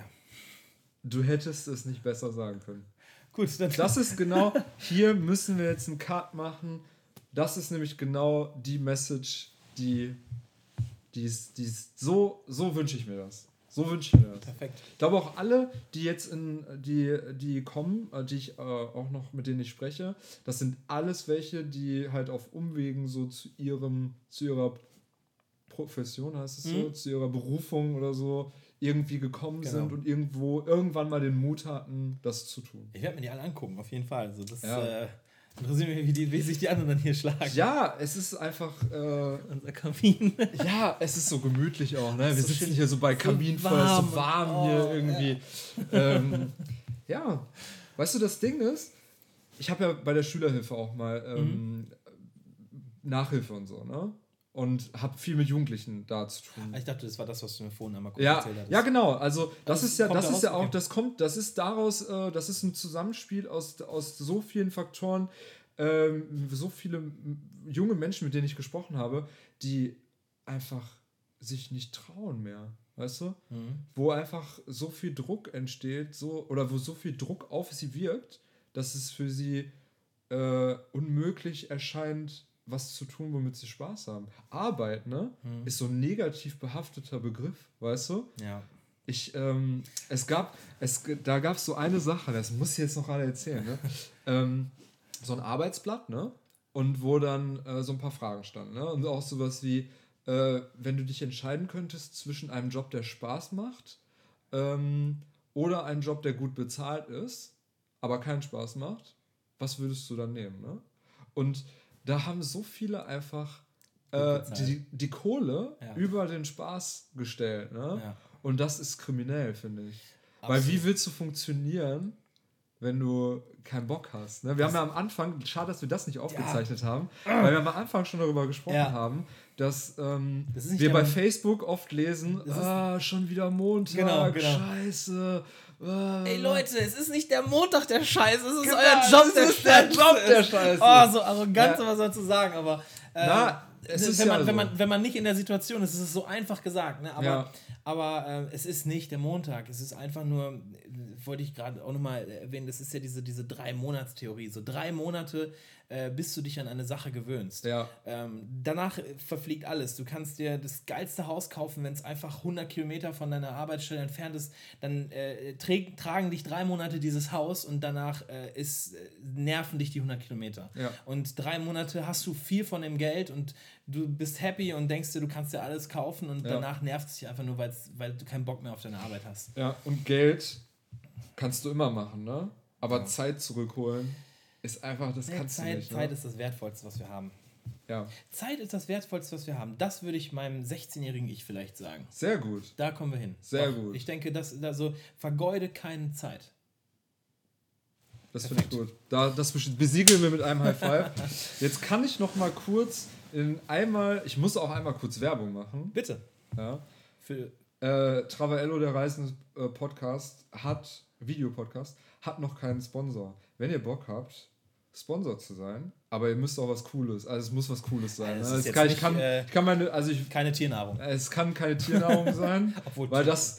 Speaker 1: Du hättest es nicht besser sagen können.
Speaker 2: Gut, dann
Speaker 1: Das ist genau, hier müssen wir jetzt einen Cut machen. Das ist nämlich genau die Message, die, die ist, die ist so, so wünsche ich mir das. So wünsche ich mir das.
Speaker 2: perfekt.
Speaker 1: Ich glaube auch alle, die jetzt in, die, die kommen, äh, die ich äh, auch noch, mit denen ich spreche, das sind alles welche, die halt auf Umwegen so zu ihrem, zu ihrer Profession, heißt es so,
Speaker 2: Mhm.
Speaker 1: zu ihrer Berufung oder so, irgendwie gekommen
Speaker 2: Genau.
Speaker 1: sind und irgendwo, irgendwann mal den Mut hatten, das zu tun.
Speaker 2: Ich werde mir die alle angucken, auf jeden Fall. Also das
Speaker 1: Ja.
Speaker 2: äh, interessiert mich, wie, die, wie sich die anderen dann hier schlagen.
Speaker 1: Ja, es ist einfach, äh,
Speaker 2: Unser Kamin.
Speaker 1: ja, es ist so gemütlich auch, ne? Wir
Speaker 2: So
Speaker 1: sitzen
Speaker 2: schön-
Speaker 1: hier so bei
Speaker 2: so
Speaker 1: Kaminfeuer,
Speaker 2: warm
Speaker 1: so warm
Speaker 2: und-
Speaker 1: hier
Speaker 2: oh,
Speaker 1: irgendwie. Ähm, ja, weißt du, das Ding ist, ich habe ja bei der Schülerhilfe auch mal ähm, Nachhilfe und so, ne? Und habe viel mit Jugendlichen da zu tun.
Speaker 2: Ich dachte, das war das, was du mir vorhin einmal kurz
Speaker 1: Ja,
Speaker 2: erzählt hattest.
Speaker 1: ja, genau. Also das
Speaker 2: Also,
Speaker 1: ist ja,
Speaker 2: kommt
Speaker 1: das ist
Speaker 2: daraus?
Speaker 1: ja auch,
Speaker 2: Okay.
Speaker 1: das kommt, das ist daraus, äh, das ist ein Zusammenspiel aus, aus so vielen Faktoren, ähm, so viele m- junge Menschen, mit denen ich gesprochen habe, die einfach sich nicht trauen mehr, weißt du?
Speaker 2: Mhm.
Speaker 1: Wo einfach so viel Druck entsteht, so oder wo so viel Druck auf sie wirkt, dass es für sie äh, unmöglich erscheint, was zu tun, womit sie Spaß haben. Arbeit, ne,
Speaker 2: Mhm.
Speaker 1: ist so ein negativ behafteter Begriff, weißt du?
Speaker 2: Ja.
Speaker 1: Ich, ähm, es gab, es, da gab es so eine Sache, das muss ich jetzt noch gerade erzählen, ne? ähm, so ein Arbeitsblatt, ne? Und wo dann äh, so ein paar Fragen standen, ne? Und auch sowas wie, äh, wenn du dich entscheiden könntest zwischen einem Job, der Spaß macht, ähm, oder einem Job, der gut bezahlt ist, aber keinen Spaß macht, was würdest du dann nehmen, ne? Und da haben so viele einfach äh,
Speaker 2: bezahlt.
Speaker 1: die, die Kohle
Speaker 2: Ja.
Speaker 1: über den Spaß gestellt, ne?
Speaker 2: Ja.
Speaker 1: Und das ist kriminell, finde ich. Weil
Speaker 2: Absolut.
Speaker 1: wie willst du funktionieren, wenn du keinen Bock hast? Ne? Wir haben ja am Anfang, schade, dass wir das nicht aufgezeichnet haben, weil wir am Anfang schon darüber gesprochen
Speaker 2: Ja.
Speaker 1: haben, dass ähm,
Speaker 2: Das ist nicht
Speaker 1: wir
Speaker 2: der
Speaker 1: bei
Speaker 2: Mo-
Speaker 1: Facebook oft lesen,
Speaker 2: Das ist-
Speaker 1: ah, schon wieder Montag,
Speaker 2: Genau, genau.
Speaker 1: scheiße. Ah.
Speaker 2: Ey Leute, es ist nicht der Montag der Scheiße, es ist
Speaker 1: Genau,
Speaker 2: euer Job,
Speaker 1: es
Speaker 2: der
Speaker 1: ist der
Speaker 2: Scheiße
Speaker 1: Job, der
Speaker 2: ist.
Speaker 1: Scheiße.
Speaker 2: Oh, so arrogant,
Speaker 1: Ja.
Speaker 2: was soll zu sagen, aber äh,
Speaker 1: Na, es ist
Speaker 2: wenn,
Speaker 1: ja
Speaker 2: man,
Speaker 1: so.
Speaker 2: wenn, man, wenn man nicht in der Situation ist, ist es so einfach gesagt, ne? aber,
Speaker 1: Ja.
Speaker 2: aber äh, es ist nicht der Montag, es ist einfach nur, äh, wollte ich gerade auch nochmal erwähnen, das ist ja diese, diese Drei-Monats-Theorie, so drei Monate, äh, bis du dich an eine Sache gewöhnst.
Speaker 1: Ja.
Speaker 2: Ähm, danach verfliegt alles. Du kannst dir das geilste Haus kaufen, wenn es einfach hundert Kilometer von deiner Arbeitsstelle entfernt ist, dann äh, träg, tragen dich drei Monate dieses Haus und danach äh, ist, äh, nerven dich die hundert Kilometer.
Speaker 1: Ja.
Speaker 2: Und drei Monate hast du viel von dem Geld und du bist happy und denkst dir, du kannst dir alles kaufen und
Speaker 1: Ja.
Speaker 2: danach nervt es dich einfach nur, weil's, weil du keinen Bock mehr auf deine Arbeit hast.
Speaker 1: Ja, und Geld kannst du immer machen, ne? Aber
Speaker 2: Ja.
Speaker 1: Zeit zurückholen ist einfach, das
Speaker 2: Nee,
Speaker 1: kannst
Speaker 2: Zeit,
Speaker 1: du nicht.
Speaker 2: Zeit
Speaker 1: Ne?
Speaker 2: ist das Wertvollste, was wir haben.
Speaker 1: Ja,
Speaker 2: Zeit ist das Wertvollste, was wir haben. Das würde ich meinem sechzehnjährigen Ich vielleicht sagen.
Speaker 1: sehr gut.
Speaker 2: Da kommen wir hin.
Speaker 1: Sehr
Speaker 2: Doch,
Speaker 1: gut.
Speaker 2: Ich denke, dass also vergeude keine Zeit.
Speaker 1: Das finde ich gut. Da, das besiegeln wir mit einem High Five. Jetzt kann ich noch mal kurz in einmal, ich muss auch einmal kurz Werbung machen.
Speaker 2: Bitte.
Speaker 1: Ja.
Speaker 2: Für
Speaker 1: Äh, Travaello, der Reisende äh, Podcast, hat Videopodcast, hat noch keinen Sponsor. Wenn ihr Bock habt, Sponsor zu sein, aber ihr müsst auch was Cooles, also es muss was Cooles sein.
Speaker 2: Also
Speaker 1: ne?
Speaker 2: es ist
Speaker 1: es kann,
Speaker 2: jetzt
Speaker 1: ich, kann,
Speaker 2: nicht, äh,
Speaker 1: ich kann meine, also ich,
Speaker 2: keine Tiernahrung.
Speaker 1: Es kann keine Tiernahrung sein,
Speaker 2: Obwohl
Speaker 1: weil
Speaker 2: Tier-
Speaker 1: das...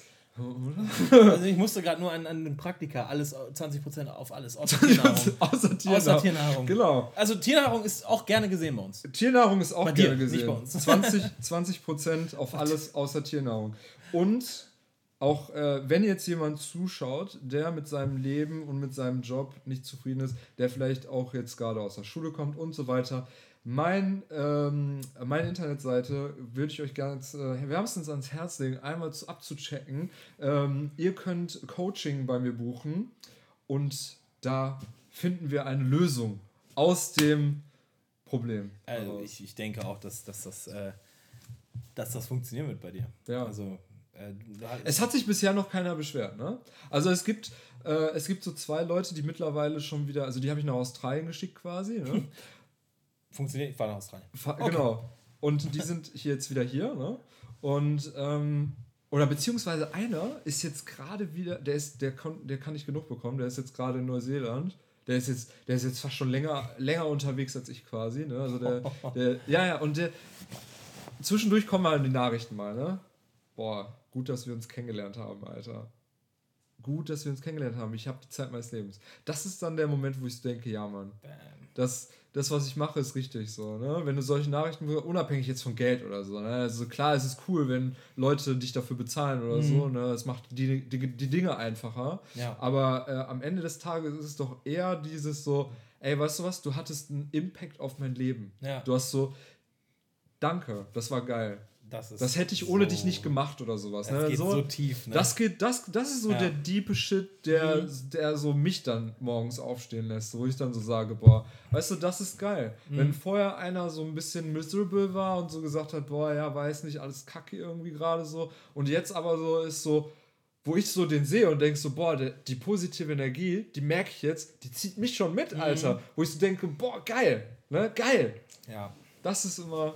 Speaker 2: Also ich musste gerade nur an, an den Praktika, alles zwanzig Prozent auf alles, außer Tiernahrung.
Speaker 1: Außer Tiernahrung.
Speaker 2: Außer Tiernahrung.
Speaker 1: Genau.
Speaker 2: Also Tiernahrung ist auch gerne gesehen bei uns.
Speaker 1: Tiernahrung ist auch
Speaker 2: Bei dir,
Speaker 1: gerne
Speaker 2: nicht
Speaker 1: gesehen.
Speaker 2: bei uns.
Speaker 1: zwanzig, zwanzig Prozent auf alles außer Tiernahrung. Und auch äh, wenn jetzt jemand zuschaut, der mit seinem Leben und mit seinem Job nicht zufrieden ist, der vielleicht auch jetzt gerade aus der Schule kommt und so weiter, mein, ähm, meine Internetseite würde ich euch gerne äh, wärmstens ans Herz legen, einmal zu, abzuchecken. Ähm, ihr könnt Coaching bei mir buchen und da finden wir eine Lösung aus dem Problem.
Speaker 2: Also ich, ich denke auch, dass, dass, das, äh, dass das funktionieren wird bei dir.
Speaker 1: Ja.
Speaker 2: Also, äh,
Speaker 1: es hat sich bisher noch keiner beschwert, ne? Also es gibt, äh, es gibt so zwei Leute, die mittlerweile schon wieder, also die habe ich nach Australien geschickt quasi, ne?
Speaker 2: Funktioniert, ich war nach Australien.
Speaker 1: Fa-
Speaker 2: Okay.
Speaker 1: Genau. Und die sind hier jetzt wieder hier, ne? Und, ähm, oder beziehungsweise einer ist jetzt gerade wieder, der ist, der kann, der kann nicht genug bekommen, der ist jetzt gerade in Neuseeland. Der ist jetzt, der ist jetzt fast schon länger, länger unterwegs als ich quasi, ne? Also der, der, ja, ja, und der, zwischendurch kommen halt die Nachrichten mal, ne? Boah, gut, dass wir uns kennengelernt haben, Alter. Gut, dass wir uns kennengelernt haben. Ich habe die Zeit meines Lebens. Das ist dann der Moment, wo ich denke, ja, Mann, das, das, was ich mache, ist richtig so. Ne? Wenn du solche Nachrichten, unabhängig jetzt von Geld oder so, ne? Also klar, es ist cool, wenn Leute dich dafür bezahlen oder
Speaker 2: Mhm.
Speaker 1: so. Ne? Es macht die, die, die Dinge einfacher.
Speaker 2: Ja.
Speaker 1: Aber äh, am Ende des Tages ist es doch eher dieses so, ey, weißt du was, du hattest einen Impact auf mein Leben.
Speaker 2: Ja.
Speaker 1: Du hast so, danke, das war geil.
Speaker 2: Das, ist
Speaker 1: Das hätte ich ohne
Speaker 2: so,
Speaker 1: dich nicht gemacht oder sowas.
Speaker 2: Das
Speaker 1: Ne?
Speaker 2: geht
Speaker 1: so,
Speaker 2: so tief. Ne?
Speaker 1: Das geht, das, das ist so
Speaker 2: Ja.
Speaker 1: der diepe Shit, der,
Speaker 2: Mhm.
Speaker 1: der so mich dann morgens aufstehen lässt, wo ich dann so sage, boah, weißt du, das ist geil.
Speaker 2: Mhm.
Speaker 1: Wenn vorher einer so ein bisschen miserable war und so gesagt hat, boah, ja, weiß nicht, alles kacke irgendwie gerade so, und jetzt aber so ist so, wo ich so den sehe und denke so, boah, der, die positive Energie, die merke ich jetzt, die zieht mich schon mit, Alter.
Speaker 2: Mhm.
Speaker 1: Wo ich so denke, boah, geil, ne, geil.
Speaker 2: Ja.
Speaker 1: Das ist immer,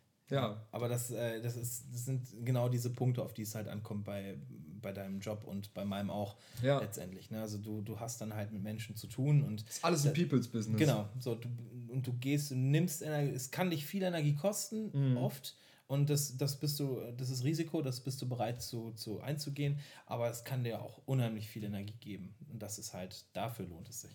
Speaker 1: ja.
Speaker 2: Aber das, äh, das, ist, das sind genau diese Punkte, auf die es halt ankommt bei, bei deinem Job und bei meinem auch
Speaker 1: Ja.
Speaker 2: letztendlich. Ne? Also du, du hast dann halt mit Menschen zu tun und
Speaker 1: Das ist alles ein People's Business.
Speaker 2: genau, so, du, und du gehst, du nimmst Energie, es kann dich viel Energie kosten,
Speaker 1: Mhm.
Speaker 2: oft. Und das, das bist du, das ist Risiko, das bist du bereit zu, zu einzugehen, aber es kann dir auch unheimlich viel Energie geben. Und das ist halt, dafür lohnt es sich.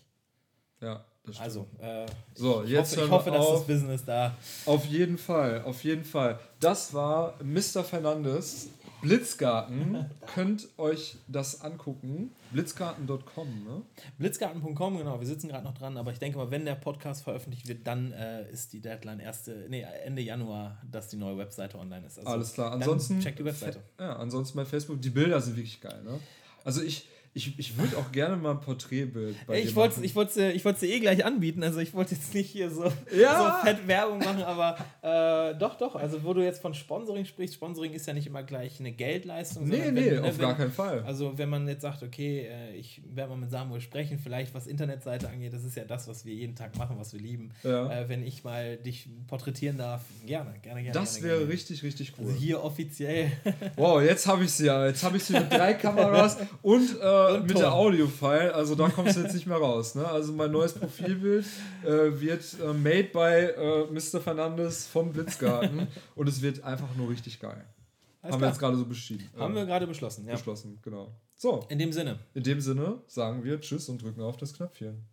Speaker 1: Ja, das stimmt.
Speaker 2: Also, äh,
Speaker 1: So,
Speaker 2: ich,
Speaker 1: jetzt
Speaker 2: hoffe,
Speaker 1: hören
Speaker 2: ich
Speaker 1: wir
Speaker 2: hoffe, dass
Speaker 1: auf.
Speaker 2: das Business da.
Speaker 1: Auf jeden Fall, auf jeden Fall. Das war Mister Fernandes. Blitzgarten. Könnt euch das angucken. Blitzgarten Punkt com, ne?
Speaker 2: Blitzgarten Punkt com, genau, wir sitzen gerade noch dran, aber ich denke mal, wenn der Podcast veröffentlicht wird, dann äh, ist die Deadline erste, nee, Ende Januar, dass die neue Webseite online ist. Also
Speaker 1: Alles klar.
Speaker 2: dann
Speaker 1: Ansonsten,
Speaker 2: check die Webseite.
Speaker 1: ja, ansonsten bei Facebook, die Bilder sind wirklich geil, ne? Also ich, ich, ich würde auch gerne mal ein Porträtbild bei
Speaker 2: Ey,
Speaker 1: dir
Speaker 2: ich wollte
Speaker 1: machen.
Speaker 2: ich wollte dir ich wollte dir eh gleich anbieten, also ich wollte jetzt nicht hier so,
Speaker 1: Ja.
Speaker 2: so fett Werbung machen, aber äh, doch, doch, also wo du jetzt von Sponsoring sprichst, Sponsoring ist ja nicht immer gleich eine Geldleistung.
Speaker 1: Nee,
Speaker 2: sondern
Speaker 1: nee,
Speaker 2: wenn,
Speaker 1: auf
Speaker 2: wenn,
Speaker 1: gar keinen Fall.
Speaker 2: Also wenn man jetzt sagt, okay, äh, ich werde mal mit Samuel sprechen, vielleicht was Internetseite angeht, das ist ja das, was wir jeden Tag machen, was wir lieben.
Speaker 1: Ja.
Speaker 2: Äh, wenn ich mal dich porträtieren darf, gerne, gerne, gerne.
Speaker 1: Das
Speaker 2: gerne,
Speaker 1: wäre
Speaker 2: gerne.
Speaker 1: richtig, richtig cool.
Speaker 2: Also hier offiziell.
Speaker 1: Wow, jetzt habe ich sie ja. Jetzt habe ich sie mit drei Kameras und, äh,
Speaker 2: Und
Speaker 1: mit
Speaker 2: Ton.
Speaker 1: der Audio-File. Also da kommst du jetzt nicht mehr raus. Ne? Also mein neues Profilbild äh, wird äh, made by äh, Mister Fernandes vom Blitzgarten und es wird einfach nur richtig geil.
Speaker 2: Alles
Speaker 1: Haben wir
Speaker 2: klar.
Speaker 1: jetzt gerade so beschieden.
Speaker 2: Haben
Speaker 1: äh,
Speaker 2: wir gerade beschlossen, ja.
Speaker 1: beschlossen, genau. So,
Speaker 2: In dem Sinne.
Speaker 1: in dem Sinne sagen wir Tschüss und drücken auf das Knöpfchen.